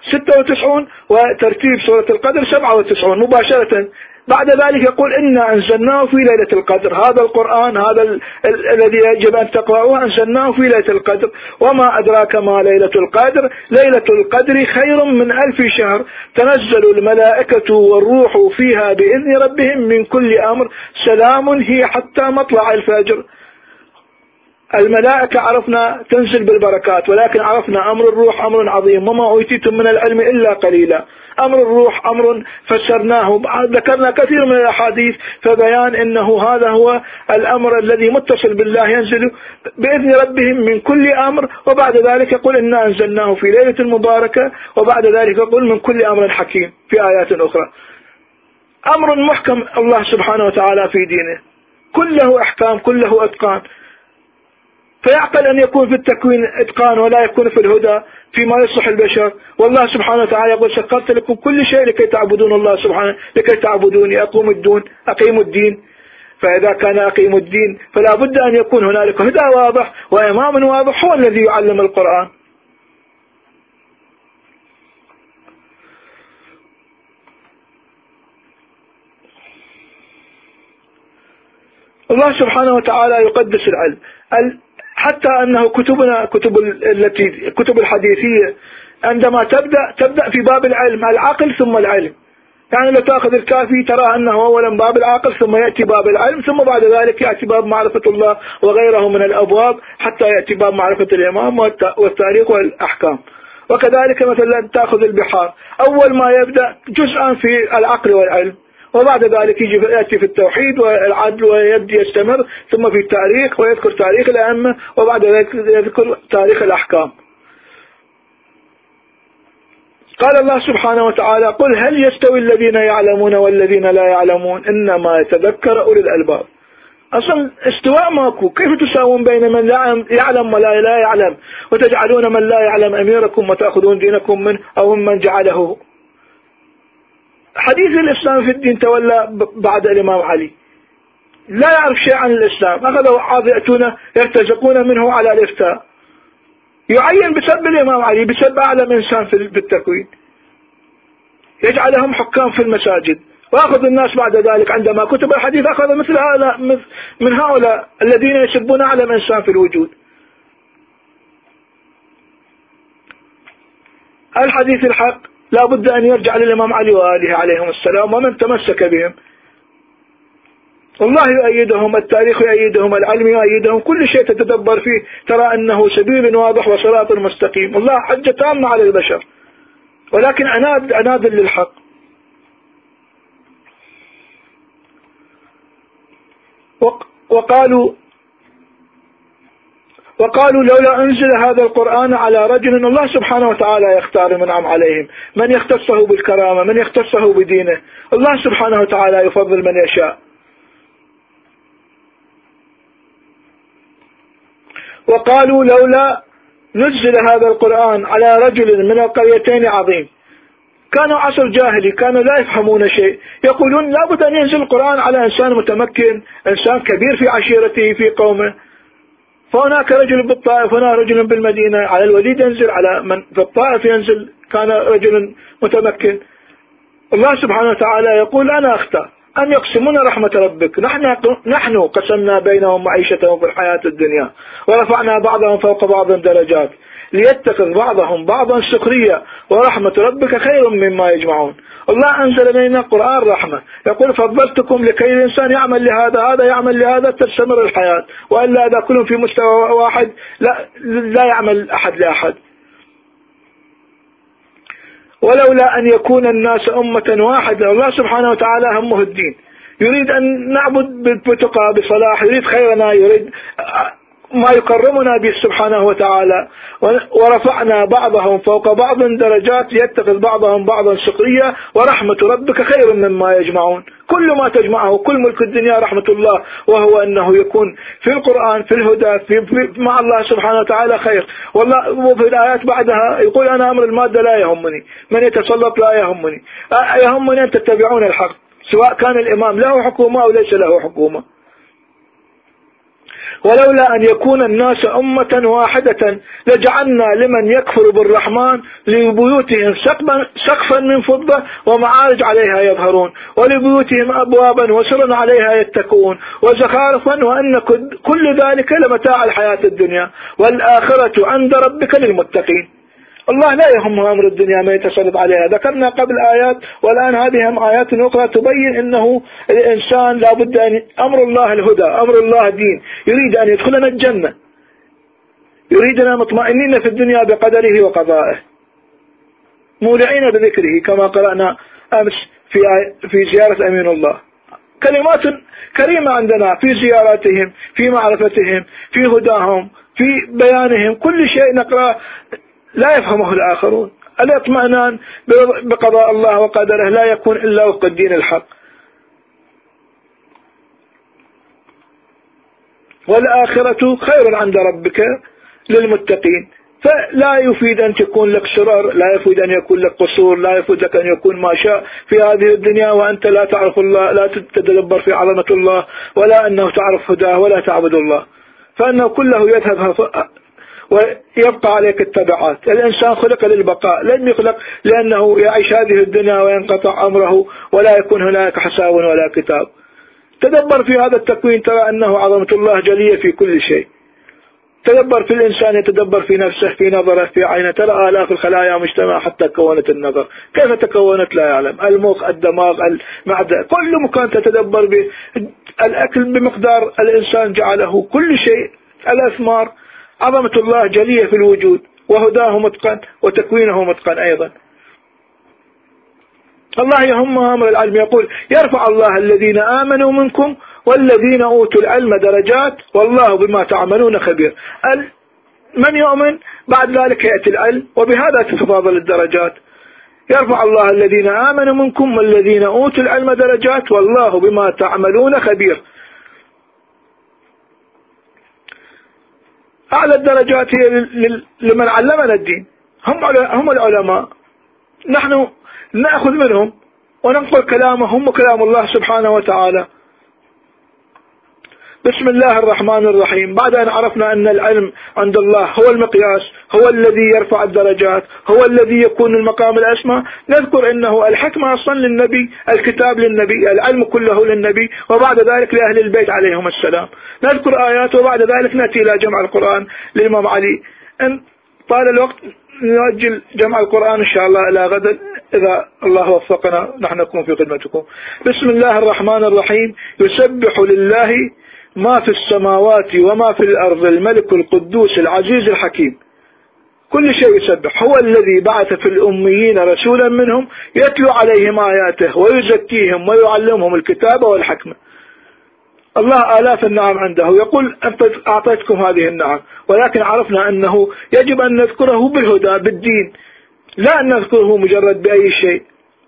Speaker 1: ستة وتسعون، وترتيب سورة القدر سبعة وتسعون مباشرة. بعد ذلك يقول إنا أنزلناه في ليلة القدر. هذا القرآن هذا ال ال الذي يجب أن تقرأوه أنزلناه في ليلة القدر. وما أدراك ما ليلة القدر، ليلة القدر خير من ألف شهر، تنزل الملائكة والروح فيها بإذن ربهم من كل أمر، سلام هي حتى مطلع الفجر. الملائكة عرفنا تنزل بالبركات، ولكن عرفنا أمر الروح أمر عظيم، وما أوتيتم من العلم إلا قليلا. أمر الروح أمر فسرناه، ذكرنا كثير من الأحاديث فبيان أنه هذا هو الأمر الذي متصل بالله، ينزل بإذن ربهم من كل أمر. وبعد ذلك يقول إنا أنزلناه في ليلة مباركة، وبعد ذلك يقول من كل أمر حكيم في آيات أخرى. أمر محكم الله سبحانه وتعالى في دينه، كله أحكام كله أتقان، فيعقل أن يكون في التكوين إتقان ولا يكون في الهدى فيما يصلح البشر. والله سبحانه وتعالى يقول سخرت لكم كل شيء لكي تعبدون الله سبحانه، لكي تعبدوني أقوم الدين أقيم الدين. فإذا كان أقيم الدين فلا بد أن يكون هنالك هدى واضح وإمام واضح هو الذي يعلم القرآن. الله سبحانه وتعالى يقدس العلم، حتى أنه كتبنا كتب التي كتب الحديثية عندما تبدأ تبدأ في باب العلم، العقل ثم العلم. يعني لو تأخذ الكافي ترى أنه أولا باب العقل ثم يأتي باب العلم، ثم بعد ذلك يأتي باب معرفة الله وغيره من الأبواب، حتى يأتي باب معرفة الإمام والتاريخ والأحكام. وكذلك مثلا تأخذ البحار، أول ما يبدأ جزءا في العقل والعلم، وبعد ذلك يجي يأتي في التوحيد والعدل ويبدأ يستمر، ثم في التاريخ ويذكر تاريخ الأئمة، وبعد ذلك يذكر تاريخ الأحكام. قال الله سبحانه وتعالى قل هل يستوي الذين يعلمون والذين لا يعلمون إنما يتذكر أولي الألباب. أصلا استواء ماكو، كيف تساوون بين من يعلم ولا لا يعلم، وتجعلون من لا يعلم أميركم وتأخذون دينكم منه أو من جعله. حديث الإسلام في الدين تولى بعد الإمام علي، لا يعرف شيء عن الإسلام، أخذوا عاض يأتون يرتزقون منه على الإفتاء، يعين بسبب الإمام علي، بسبب أعلم إنسان في التكوين، يجعلهم حكام في المساجد. وأخذ الناس بعد ذلك عندما كتب الحديث أخذ مثل هؤلاء من هؤلاء الذين يسبون أعلم إنسان في الوجود. الحديث الحق لا بد أن يرجع للإمام علي وآله عليهم السلام ومن تمسك بهم. الله يؤيدهم، التاريخ يؤيدهم، العلم يؤيدهم، كل شيء تتدبر فيه ترى أنه سبيل واضح وصراط مستقيم. الله حجة تامة على البشر، ولكن عناد عناد للحق. وقالوا وقالوا لولا أنزل هذا القرآن على رجل. الله سبحانه وتعالى يختار من نعم عليهم، من يختصه بالكرامة، من يختصه بدينه. الله سبحانه وتعالى يفضل من يشاء. وقالوا لولا نزل هذا القرآن على رجل من القريتين عظيم. كانوا عصر جاهلي، كانوا لا يفهمون شيء، يقولون لابد أن ينزل القرآن على إنسان متمكن، إنسان كبير في عشيرته في قومه. فهناك رجل بالطائف، هنا رجل بالمدينة، على الوليد ينزل، على من في الطائف ينزل، كان رجل متمكن. الله سبحانه وتعالى يقول أنا أختار أن يقسمون رحمة ربك، نحن نحن قسمنا بينهم معيشتهم في الحياة الدنيا ورفعنا بعضهم فوق بعض درجات ليتخذ بعضهم بعضا سخريا ورحمة ربك خير مما يجمعون. الله أنزل لنا القرآن رحمة، يقول فضلتكم لكي الإنسان يعمل لهذا، هذا يعمل لهذا، تستمر الحياة، وإلا إذا كلهم في مستوى واحد لا, لا يعمل أحد لأحد. ولولا أن يكون الناس أمة واحدة. الله سبحانه وتعالى همه الدين، يريد أن نعبد بتقى بصلاح، يريد خيرنا، يريد ما يكرمنا به سبحانه وتعالى. ورفعنا بعضهم فوق بعض درجات يتخذ بعضهم بعضا سخريا ورحمة ربك خير مما يجمعون. كل ما تجمعه كل ملك الدنيا رحمة الله، وهو أنه يكون في القرآن في الهدى في, في مع الله سبحانه وتعالى خير. والله وفي الآيات بعدها يقول أنا أمر المادة لا يهمني، من يتسلط لا يهمني، يهمني أن تتبعون الحق، سواء كان الإمام له حكومة أو ليس له حكومة. ولولا أن يكون الناس أمة واحدة لجعلنا لمن يكفر بالرحمن لبيوتهم سقفا من فضة ومعارج عليها يظهرون ولبيوتهم أبوابا وسرا عليها يتكون وزخارفا وأن كل ذلك لمتاع الحياة الدنيا والآخرة عند ربك للمتقين. الله لا يهمه أمر الدنيا ما يتسلط عليها. ذكرنا قبل آيات والآن هذه هم آيات أخرى تبين أنه الإنسان لابد أن أمر الله الهدى، أمر الله دين، يريد أن يدخلنا الجنة، يريدنا مطمئنين في الدنيا بقدره وقضائه مولعين بذكره كما قرأنا أمس في في زيارة أمين الله. كلمات كريمة عندنا في زياراتهم، في معرفتهم، في هداهم، في بيانهم، كل شيء نقرأ لا يفهمه الآخرون. الاطمئنان بقضاء الله وقدره لا يكون إلا وفق الدين الحق. والآخرة خير عند ربك للمتقين. فلا يفيد أن تكون لك سرر، لا يفيد أن يكون لك قصور، لا يفيد لك أن يكون ما شاء في هذه الدنيا وأنت لا تعرف الله، لا تتدبر في عظمة الله، ولا أنه تعرف هداه ولا تعبد الله، فأنه كله يذهب ويبقى عليك التبعات. الإنسان خلق للبقاء، لن يخلق لأنه يعيش هذه الدنيا وينقطع أمره ولا يكون هناك حساب ولا كتاب. تدبر في هذا التكوين ترى أنه عظمة الله جلية في كل شيء. تدبر في الإنسان، يتدبر في نفسه، في نظره، في عينه، ترى آلاف الخلايا مجتمع حتى كونت النظر، كيف تكونت لا يعلم، المخ، الدماغ، المعدة، كل مكان تتدبر به. الأكل بمقدار الإنسان جعله، كل شيء، الأثمار، عظمة الله جلية في الوجود، وهداه متقن وتكوينه متقن أيضا. الله يهمه أمر العلم، يقول يرفع الله الذين آمنوا منكم والذين أوتوا العلم درجات والله بما تعملون خبير. من يؤمن بعد ذلك يأتي العلم، وبهذا تتفاضل الدرجات. يرفع الله الذين آمنوا منكم والذين أوتوا العلم درجات والله بما تعملون خبير. أعلى الدرجات هي لمن علمنا الدين، هم هم العلماء، نحن نأخذ منهم وننقل كلامهم وكلام الله سبحانه وتعالى. بسم الله الرحمن الرحيم. بعد أن عرفنا أن العلم عند الله هو المقياس، هو الذي يرفع الدرجات، هو الذي يكون المقام الأسمى، نذكر أنه الحكمة أصلا للنبي، الكتاب للنبي، العلم كله للنبي، وبعد ذلك لأهل البيت عليهم السلام. نذكر آيات وبعد ذلك نأتي إلى جمع القرآن للإمام علي. إن طال الوقت نؤجل جمع القرآن إن شاء الله إلى غدا إذا الله وفقنا، نحن نكون في خدمتكم. بسم الله الرحمن الرحيم. يسبح لله ما في السماوات وما في الأرض الملك القدوس العزيز الحكيم. كل شيء يسبح. هو الذي بعث في الأميين رسولا منهم يتلو عليهم آياته ويزكيهم ويعلمهم الكتاب والحكمة. الله آلاف النعم عنده، يقول أنت أعطيتكم هذه النعم، ولكن عرفنا أنه يجب أن نذكره بالهدى بالدين، لا أن نذكره مجرد بأي شيء.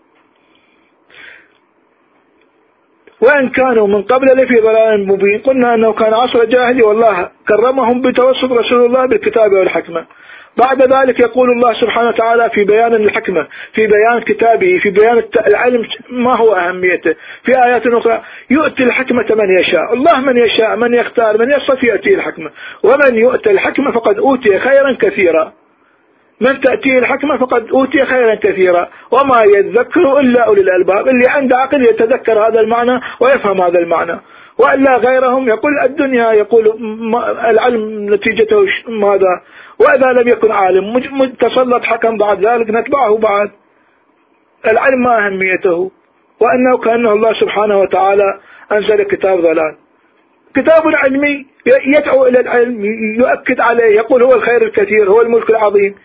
Speaker 1: وإن كانوا من قبل لفي ضلال مبين. قلنا أنه كان عصر جاهلي والله كرمهم بتوسط رسول الله بالكتاب والحكمة. بعد ذلك يقول الله سبحانه وتعالى في بيان الحكمة، في بيان كتابه، في بيان العلم ما هو أهميته، في آيات أخرى يؤتي الحكمة من يشاء. الله من يشاء، من يختار، من يصف يأتي الحكمة. ومن يؤتي الحكمة فقد أوتي خيرا كثيرا. من تأتيه الحكمة فقد أوتي خيرا كثيرا وما يذكر إلا أولي الألباب. اللي عنده عقل يتذكر هذا المعنى ويفهم هذا المعنى، وإلا غيرهم يقول الدنيا، يقول العلم نتيجته ماذا، وإذا لم يكن عالم تسلط حكم بعد ذلك نتبعه بعد. العلم ما أهميته، وأنه كأنه الله سبحانه وتعالى أنزل كتاب ضلال، كتاب علمي يدعو إلى العلم، يؤكد عليه، يقول هو الخير الكثير، هو الملك العظيم.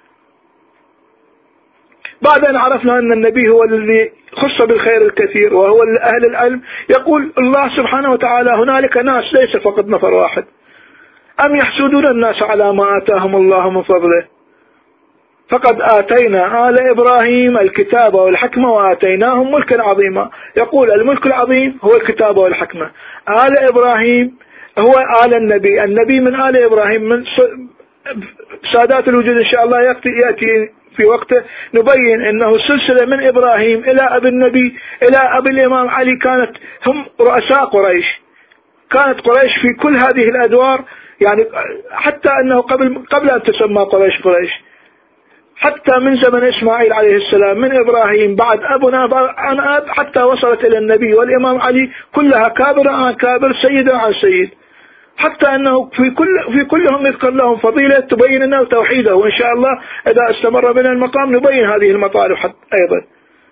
Speaker 1: بعد أن عرفنا أن النبي هو الذي خص بالخير الكثير وهو أهل العلم، يقول الله سبحانه وتعالى هنالك ناس ليس فقط نفر واحد. أم يحسدون الناس على ما آتاهم الله من فضله فقد آتينا آل إبراهيم الكتاب والحكمة وآتيناهم ملكا عظيما. يقول الملك العظيم هو الكتاب والحكمة. آل إبراهيم هو آل النبي، النبي من آل إبراهيم، من سادات الوجود. إن شاء الله يأتي في وقته نبين أنه سلسلة من إبراهيم إلى أبي النبي إلى أبي الإمام علي كانت هم رؤساء قريش، كانت قريش في كل هذه الأدوار، يعني حتى أنه قبل قبل أن تسمى قريش قريش، حتى من زمن إسماعيل عليه السلام، من إبراهيم، بعد أبنا عن أب، حتى وصلت إلى النبي والإمام علي، كلها كابر عن كابر، سيد عن سيد، حتى أنه في كل في كلهم يذكر لهم فضيلة تبين أنه توحيده، وإن شاء الله إذا استمر بنا المقام نبين هذه المطالب أيضا.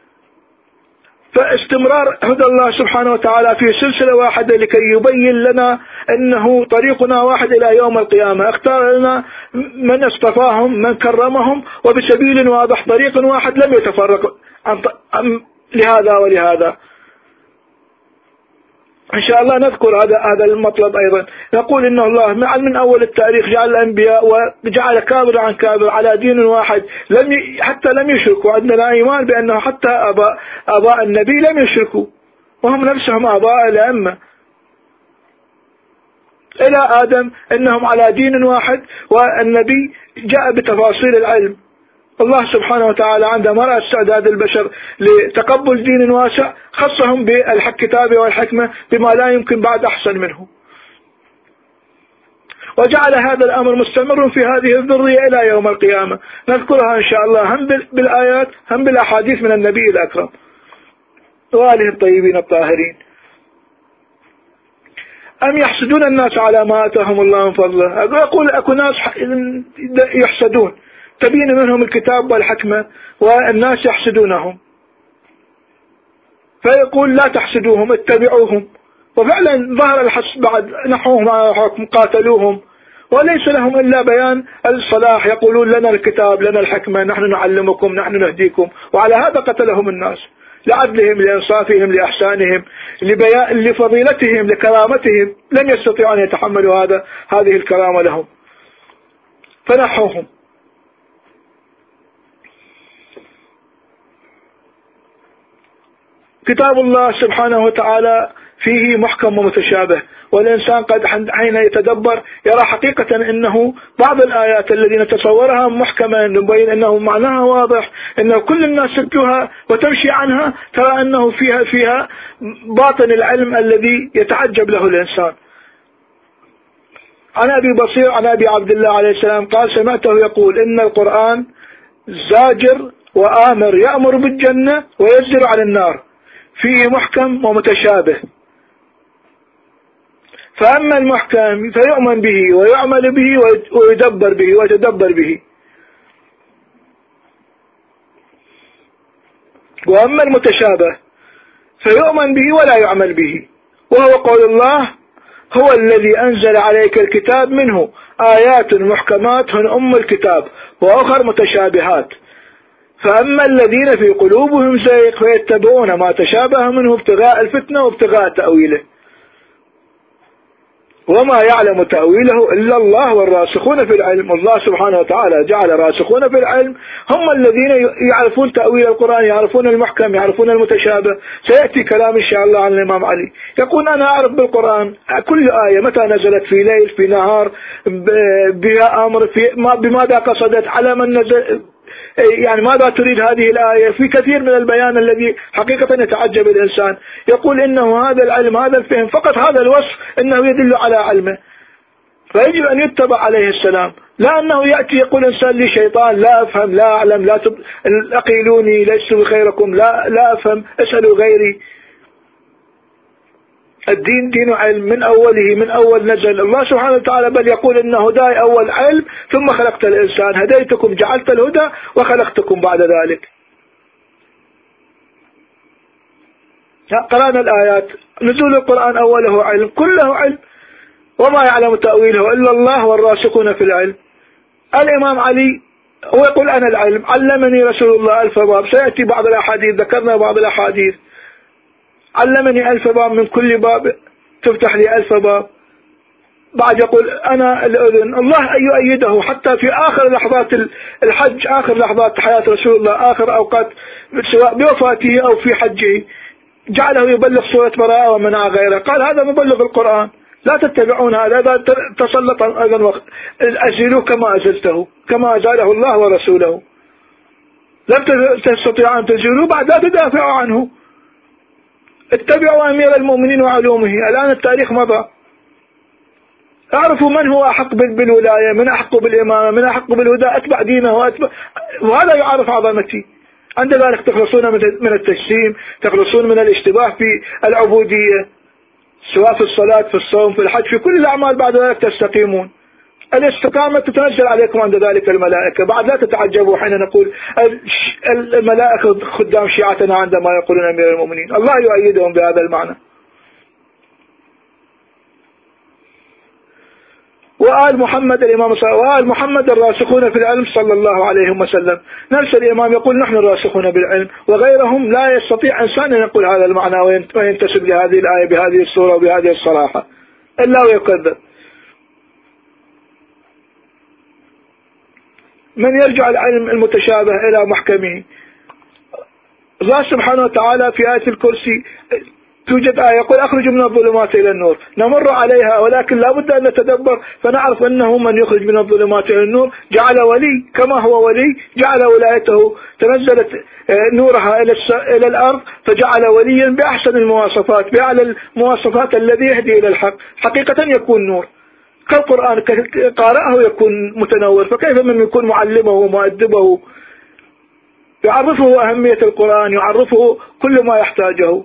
Speaker 1: فاستمرار هدى الله سبحانه وتعالى في سلسلة واحدة لكي يبين لنا أنه طريقنا واحد إلى يوم القيامة، اختار لنا من اصطفاهم، من كرمهم، وبسبيل واضح، طريق واحد لم يتفرق عن لهذا ولهذا. إن شاء الله نذكر هذا هذا المطلب أيضا. نقول إن الله من أول التاريخ جعل الأنبياء وجعل كابر عن كابر على دين واحد، لم ي... حتى لم يشركوا. عندنا إيمان بأنه حتى أباء أباء النبي لم يشركوا، وهم نفسهم أباء الأئمة إلى آدم، إنهم على دين واحد، والنبي جاء بتفاصيل العلم. الله سبحانه وتعالى عندما رأى استعداد البشر لتقبل دين واسع خصهم بالكتاب والحكمة بما لا يمكن بعد أحسن منه، وجعل هذا الأمر مستمر في هذه الذرية إلى يوم القيامة. نذكرها إن شاء الله هم بالآيات هم بالأحاديث من النبي الأكرم وآله الطيبين الطاهرين. أم يحسدون الناس على ما آتاهم الله من فضله؟ يقول أكو ناس يحسدون، تبين منهم الكتاب والحكمة والناس يحسدونهم، فيقول لا تحسدوهم اتبعوهم. وفعلا ظهر الحسد بعد، نحوهم على حكم، قاتلوهم، وليس لهم إلا بيان الصلاح، يقولون لنا الكتاب لنا الحكمة، نحن نعلمكم نحن نهديكم، وعلى هذا قتلهم الناس، لعدلهم لإنصافهم لإحسانهم لبيان لفضيلتهم لكرامتهم، لم يستطيعوا أن يتحملوا هذا هذه الكرامة لهم فنحوهم. كتاب الله سبحانه وتعالى فيه محكم ومتشابه، والإنسان قد حين يتدبر يرى حقيقة أنه بعض الآيات الذين تصورها محكمة نبين أنه معناها واضح، أنه كل الناس تتلوها وتمشي عنها ترى أنه فيها فيها باطن العلم الذي يتعجب له الإنسان. عن أبي بصير عن أبي عبد الله عليه السلام قال سمعته يقول إن القرآن زاجر وآمر، يأمر بالجنة ويزجر عن النار، فيه محكم ومتشابه. فأما المحكم فيؤمن به ويعمل به ويدبر به ويتدبر به، وأما المتشابه فيؤمن به ولا يعمل به، وهو قول الله هو الذي أنزل عليك الكتاب منه آيات محكمات هن أم الكتاب وأخر متشابهات، فأما الذين في قلوبهم زيغ فيتبعون ما تشابه منه ابتغاء الفتنة وابتغاء تأويله، وما يعلم تأويله إلا الله والراسخون في العلم. الله سبحانه وتعالى جعل راسخون في العلم هم الذين يعرفون تأويل القرآن، يعرفون المحكم، يعرفون المتشابه. سيأتي كلام إن شاء الله عن الإمام علي يقول أنا أعرف بالقرآن كل آية متى نزلت، في ليل في نهار، بها أمر، في بماذا قصدت، على من نزل، يعني ماذا تريد هذه الآية، في كثير من البيان الذي حقيقة يتعجب الإنسان. يقول إنه هذا العلم هذا الفهم فقط هذا الوصف إنه يدل على علمه، فيجب أن يتبع عليه السلام، لا أنه يأتي يقول إنسان لي شيطان لا أفهم لا أعلم لا تب... أقيلوني لست بخيركم لا لا أفهم اسألوا غيري. الدين دين علم من أوله، من أول نزل الله سبحانه وتعالى بل يقول إن هداي أول علم ثم خلقت الإنسان، هديتكم جعلت الهدى وخلقتكم بعد ذلك. قرأنا الآيات، نزول القرآن أوله علم كله علم، وما يعلم تأويله إلا الله والراسخون في العلم. الإمام علي هو يقول أنا العلم علمني رسول الله ألف باب، سيأتي بعض الأحاديث ذكرنا بعض الأحاديث علمني ألف باب من كل باب تفتح لي ألف باب. بعد يقول أنا الأذن، الله يؤيده حتى في آخر لحظات الحج، آخر لحظات حياة رسول الله، آخر أوقات سواء بوفاته أو في حجه جعله يبلغ سورة براءة ومنع غيره، قال هذا مبلغ القرآن لا تتبعون هذا، هذا تسلط أيضا أزلوه كما أزلته كما أزاله الله ورسوله، لم تستطيع أن تزيلوه بعد لا تدافعوا عنه. اتبعوا أمير المؤمنين وعلومه. الآن التاريخ مضى اعرفوا من هو أحق بالولاية، من أحق بالإمامة، من أحق بالهدى، أتبع دينه وأتبع، وهذا يعرف عظمتي. عند ذلك تخلصون من التجسيم، تخلصون من الاشتباه في العبودية، سواء في الصلاة، في الصوم، في الحج، في كل الأعمال، بعد ذلك تستقيمون. الاستقامة تتنزل عليكم عند ذلك الملائكة. بعد لا تتعجبوا حين نقول الملائكة خدام شيعتنا عندما يقولون أمير المؤمنين، الله يؤيدهم بهذا المعنى. وآل محمد الإمام صلى وآل محمد الراسخون في العلم صلى الله عليه وسلم. نفس الإمام يقول نحن الراسخون بالعلم، وغيرهم لا يستطيع إنسان أن يقول هذا المعنى وينتسب لهذه الآية بهذه الصورة وبهذه الصراحة إلا ويكذب. من يرجع العلم المتشابه إلى محكمه. الله سبحانه وتعالى في آية الكرسي توجد آية يقول أخرج من الظلمات إلى النور، نمر عليها ولكن لا بد أن نتدبر فنعرف أنه من يخرج من الظلمات إلى النور جعل ولي، كما هو ولي جعل ولايته تنزلت نورها إلى الأرض فجعل وليا بأحسن المواصفات، بأعلى المواصفات الذي يهدي إلى الحق، حقيقة يكون نور كالقرآن، قارئه يكون متنور، فكيف من يكون معلمه ومؤدبه يعرفه أهمية القرآن، يعرفه كل ما يحتاجه.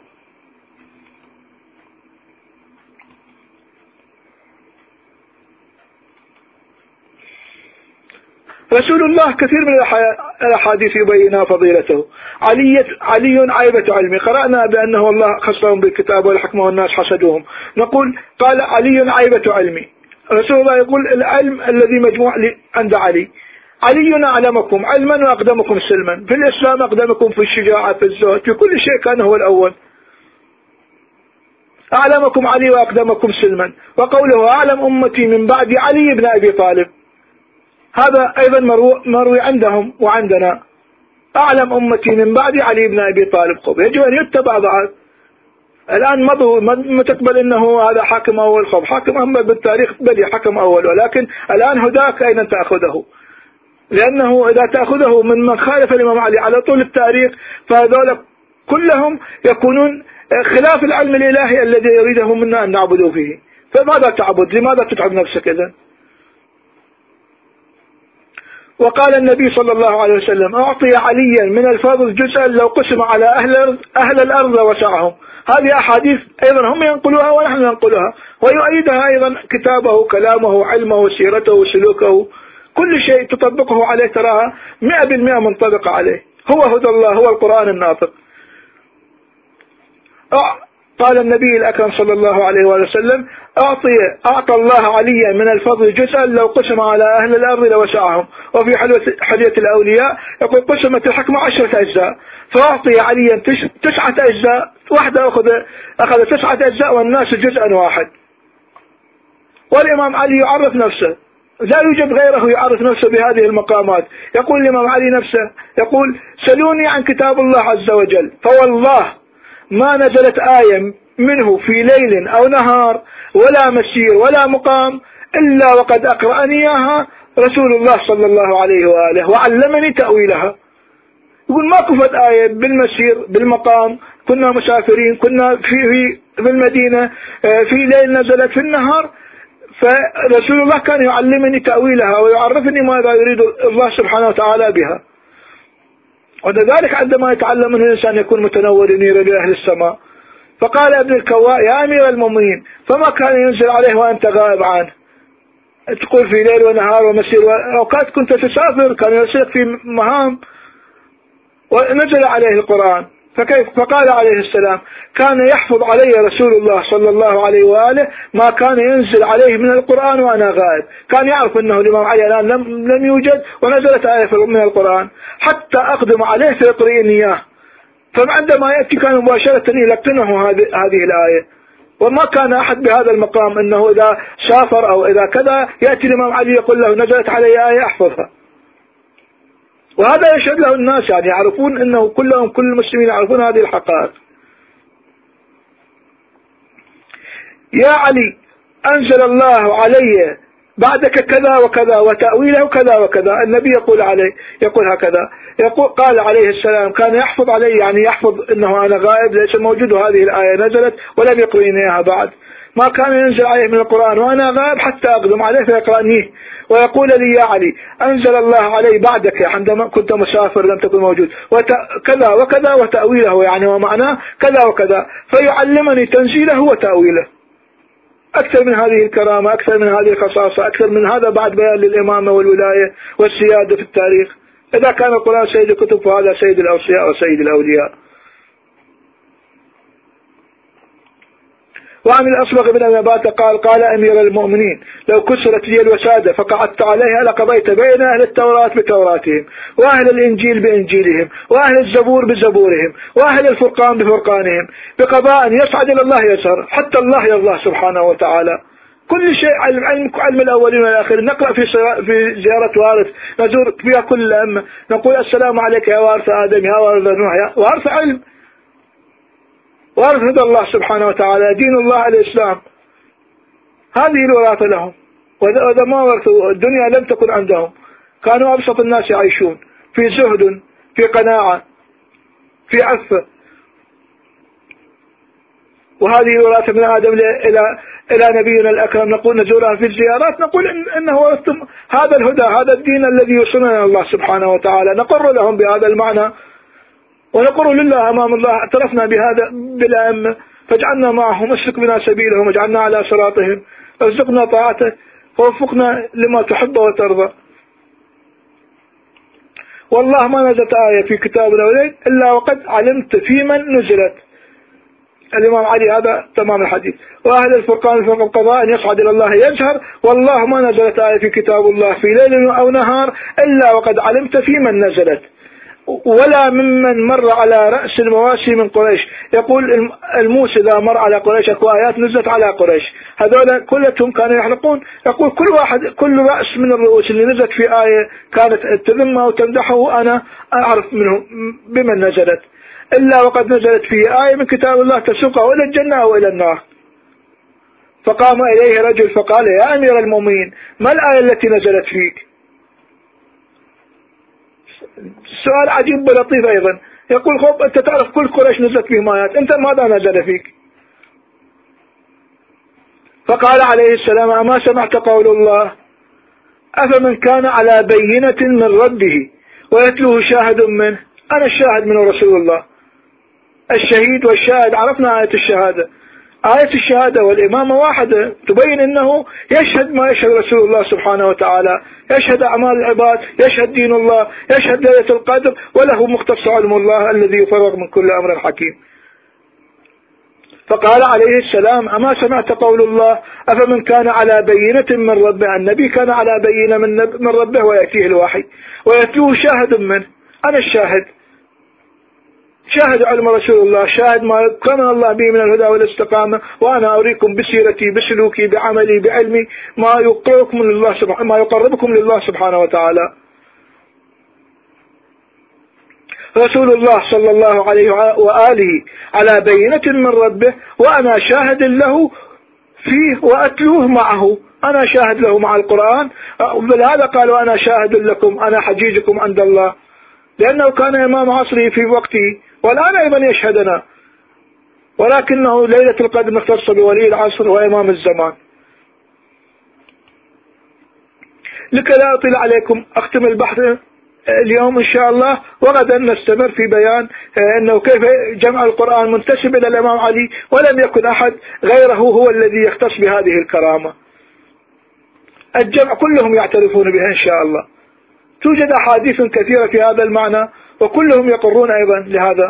Speaker 1: رسول الله كثير من الأحاديث يبينها فضيلته. علي علي عيبة علمي، قرأنا بأنه الله خصهم بالكتاب والحكمة والناس حسدوهم، نقول قال علي عيبة علمي. رسول الله يقول العلم الذي مجموع عند علي. علي أعلمكم علما وأقدمكم سلما، في الإسلام أقدمكم في الشجاعة، في الزهد، في كل شيء كان هو الأول. أعلمكم علي وأقدمكم سلما. وقوله أعلم أمتي من بعد علي بن أبي طالب، هذا أيضا مروي عندهم وعندنا. أعلم أمتي من بعد علي بن أبي طالب، خب يجب أن يتبع بعض. الآن مضوا ما تقبل أنه هذا حاكم أول، خب حاكم أما بالتاريخ بل حكم أول، ولكن الآن هداك أين تأخذه؟ لأنه إذا تأخذه من من خالف الإمام علي على طول التاريخ فهذول كلهم يكونون خلاف العلم الإلهي الذي يريده منا أن نعبده فيه. فماذا تعبد؟ لماذا تتعب نفسك إذن؟ وقال النبي صلى الله عليه وسلم أعطي عليا من الفضل جزءا لو قسم على أهل, أهل الأرض وسعهم. هذه أحاديث أيضا هم ينقلوها ونحن ننقلها، ويؤيدها أيضا كتابه، كلامه، علمه، سيرته، سلوكه، كل شيء تطبقه عليه تراها مئة بالمئة منطبقة عليه. هو هدى الله، هو القرآن الناطق. قال النبي الأكرم صلى الله عليه وسلم أعطي أعطى الله عليا من الفضل جزءا لو قسم على أهل الأرض لوسعهم. وفي حلية الأولياء يقول قسمت الحكمة عشرة أجزاء، فأعطي عليا تسعة أجزاء، واحدة أخذ أخذ تسعة أجزاء والناس جزءا واحد. والإمام علي يعرف نفسه، لا يوجد غيره يعرف نفسه بهذه المقامات. يقول الإمام علي نفسه يقول سلوني عن كتاب الله عز وجل فوالله ما نزلت آية منه في ليل أو نهار ولا مسير ولا مقام إلا وقد أقرأني إياها رسول الله صلى الله عليه وآله وعلمني تأويلها. يقول ما كفت آية بالمسير بالمقام، كنا مسافرين، كنا في, في, في المدينة، في ليل نزلت في النهار، فرسول الله كان يعلمني تأويلها ويعرفني ماذا يريد الله سبحانه وتعالى بها. ولذلك عندما يتعلم من الإنسان يكون متنور ينير لأهل السماء. فقال ابن الكواء يا أمير المؤمنين فما كان ينزل عليه وأنت غائب عنه؟ تقول في ليل ونهار ومسير، وأوقات كنت تسافر كان يرسلك في مهام ونزل عليه القرآن، فكيف؟ فقال عليه السلام كان يحفظ علي رسول الله صلى الله عليه وآله ما كان ينزل عليه من القرآن وأنا غائب. كان يعرف أنه الإمام علي الآن لم, لم يوجد ونزلت آية من القرآن حتى أقدم عليه فيقرئني إياه. فعندما يأتي كان مباشرة يلقنه هذه الآية، وما كان أحد بهذا المقام أنه إذا سافر أو إذا كذا يأتي الإمام علي يقول له نزلت علي آية أحفظها. وهذا يشهد له الناس، يعني يعرفون أنه كلهم كل المسلمين يعرفون هذه الحقائق. يا علي أنزل الله علي بعدك كذا وكذا وتأويله كذا وكذا. النبي يقول عليه يقول هكذا، يقول قال عليه السلام كان يحفظ عليه، يعني يحفظ انه انا غائب ليس موجود، هذه الآية نزلت ولم يقرأني اياها بعد. ما كان ينزل عليه من القرآن وانا غائب حتى اقدم عليه فيقرأنيه ويقول لي يا علي انزل الله علي بعدك عندما كنت مسافر لم تكن موجود وكذا وكذا وتأويله، يعني ومعناه كذا وكذا، فيعلمني تنزيله وتأويله. أكثر من هذه الكرامة، أكثر من هذه الخصاصة، أكثر من هذا بعد بيان للإمامة والولاية والسيادة في التاريخ. إذا كان القرآن سيد الكتب فهذا سيد الأوصياء وسيد الأولياء. وعن الأصبغ بن نبات قال قال أمير المؤمنين لو كسرت لي الوسادة فقعدت عليها لقضيت بين أهل التوراة بتوراتهم وأهل الإنجيل بإنجيلهم وأهل الزبور بزبورهم وأهل الفرقان بفرقانهم بقضاء يصعد إلى الله يسر حتى الله يرضى سبحانه وتعالى. كل شيء علم علم علم الأولين والآخرين. نقرأ في في زيارة وارث نزور فيها كل أمة نقول السلام عليك يا وارث آدم يا وارث نوح يا وارث علم وارث هدى الله سبحانه وتعالى، دين الله الإسلام. هذه الوراثة لهم، وإذا ما ورثوا الدنيا لم تكن عندهم، كانوا أبسط الناس يعيشون في زهد في قناعة في عفة. وهذه الوراثة من آدم إلى إلى نبينا الأكرم نقول نزورها في الزيارات، نقول إن إنه ورثتم هذا الهدى هذا الدين الذي يوصلنا الله سبحانه وتعالى. نقر لهم بهذا المعنى ونقول لله أمام الله اعترفنا بهذا بالأئمة فاجعلنا معهم اسلك بنا سبيلهم واجعلنا على صراطهم ارزقنا طاعتك ووفقنا لما تحب وترضى. والله ما نزلت آية في كتاب الأولين إلا وقد علمت في من نزلت. الإمام علي هذا تمام الحديث. وأهل الفرقان في القضاء أن يصعد إلى الله يجهر والله ما نزلت آية في كتاب الله في ليل أو نهار إلا وقد علمت في من نزلت ولا ممن مر على رأس المواسي من قريش. يقول الموسى إذا مر على قريش أكو آيات نزلت على قريش هذولا كلهم كانوا يحلقون. يقول كل واحد كل رأس من الرؤوس اللي نزلت في آية كانت تذمه وتمدحه أنا أعرف منه بمن نزلت إلا وقد نزلت في آية من كتاب الله تسوقه إلى الجنة أو إلى النار. فقام إليه رجل فقال يا أمير المؤمنين ما الآية التي نزلت فيك؟ سؤال عجيب ولطيف أيضا. يقول خب أنت تعرف كل قريش نزلت فيهم آيات، أنت ماذا نزل فيك؟ فقال عليه السلام أما سمعت قول الله أفمن كان على بينة من ربه ويتلوه شاهد منه. أنا الشاهد من رسول الله، الشهيد والشاهد عرفنا آية الشهادة. آية الشهادة والإمامة واحدة تبين أنه يشهد ما يشهد رسول الله سبحانه وتعالى، يشهد أعمال العباد، يشهد دين الله، يشهد ليلة القدر، وله مختص علم الله الذي يفرغ من كل أمر حكيم. فقال عليه السلام أما سمعت قول الله أفمن كان على بينة من ربه. النبي كان على بينة من ربه ويأتيه الوحي ويتلوه شاهد منه. أنا الشاهد، شاهد علم رسول الله، شاهد ما كان الله به من الهدى والاستقامة، وأنا أريكم بسيرتي بسلوكي بعملي بعلمي ما يقربكم لله سبحانه ما يقربكم لله سبحانه وتعالى. رسول الله صلى الله عليه وآله على بينة من ربه وأنا شاهد له فيه وأتلوه معه. أنا شاهد له مع القرآن، ولهذا قال وأنا شاهد لكم أنا حجيجكم عند الله، لأنه كان إمام عصره في وقته والآن أيضا يشهدنا، ولكنه ليلة القدر مختصة بولي العصر وإمام الزمان. لكي لا أطيل عليكم أختم البحث اليوم إن شاء الله، وغدا نستمر في بيان أنه كيف جمع القرآن منتسب إلى الإمام علي ولم يكن أحد غيره هو الذي يختص بهذه الكرامة. الجمع كلهم يعترفون بها إن شاء الله. توجد أحاديث كثيرة في هذا المعنى وكلهم يقرون أيضا لهذا.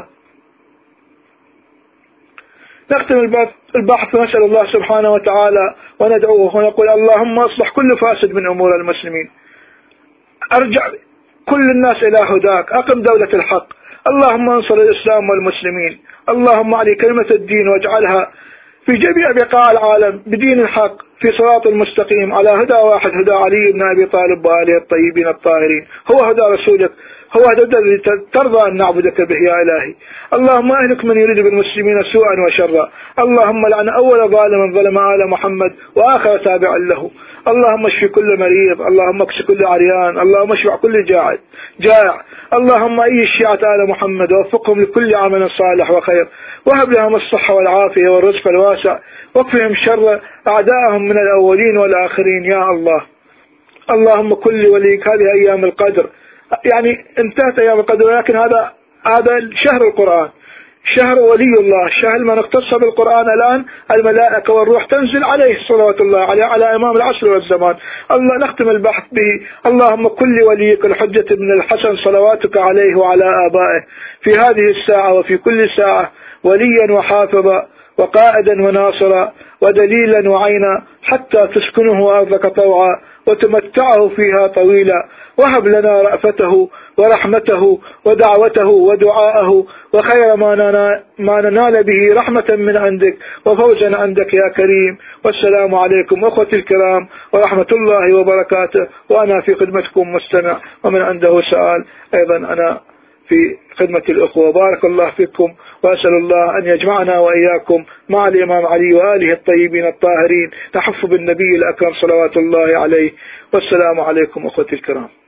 Speaker 1: نختم البحث ونسأل الله سبحانه وتعالى وندعوه ونقول اللهم اصلح كل فاسد من أمور المسلمين، أرجع كل الناس إلى هداك، أقم دولة الحق، اللهم انصر الإسلام والمسلمين، اللهم علي كلمة الدين واجعلها في جميع بقاع العالم بدين الحق في صراط المستقيم على هدى واحد، هدى علي بن أبي طالب وآله الطيبين الطاهرين، هو هدى رسولك هو هذا الذي ترضى أن نعبدك به يا إلهي. اللهم أهلك من يريد بالمسلمين سوءا وشرا. اللهم لعن أول ظالم ظلم آل محمد وآخر تابعا له. اللهم اشف كل مريض، اللهم اكس كل عريان، اللهم اشفع كل جائع جائع. اللهم أي الشيعة آل محمد ووفقهم لكل عمل صالح وخير، وهب لهم الصحة والعافية والرزق الواسع، واكفهم شر أعدائهم من الأولين والآخرين يا الله. اللهم كل وليك هذه أيام القدر، يعني انتهت أيام القدر، ولكن هذا هذا شهر القرآن، شهر ولي الله، شهر من اختص بالقرآن الآن الملائكة والروح تنزل عليه صلوات الله عليه، على إمام العصر والزمان. الله نختم البحث به. اللهم كل وليك الحجة بن الحسن صلواتك عليه وعلى آبائه في هذه الساعة وفي كل ساعة وليا وحافظا وقائدا وناصرا ودليلا وعينا، حتى تسكنه أرضك طوعا وتمتعه فيها طويلا. وهب لنا رأفته ورحمته ودعوته ودعاءه وخير ما ننال به رحمة من عندك وفوزا عندك يا كريم. والسلام عليكم أخوتي الكرام ورحمة الله وبركاته. وأنا في خدمتكم مستمع، ومن عنده سؤال أيضا أنا في خدمة الأخوة. بارك الله فيكم، وأسأل الله أن يجمعنا وإياكم مع الإمام علي وآله الطيبين الطاهرين، نحف بالنبي الأكرم صلوات الله عليه. والسلام عليكم أخوتي الكرام.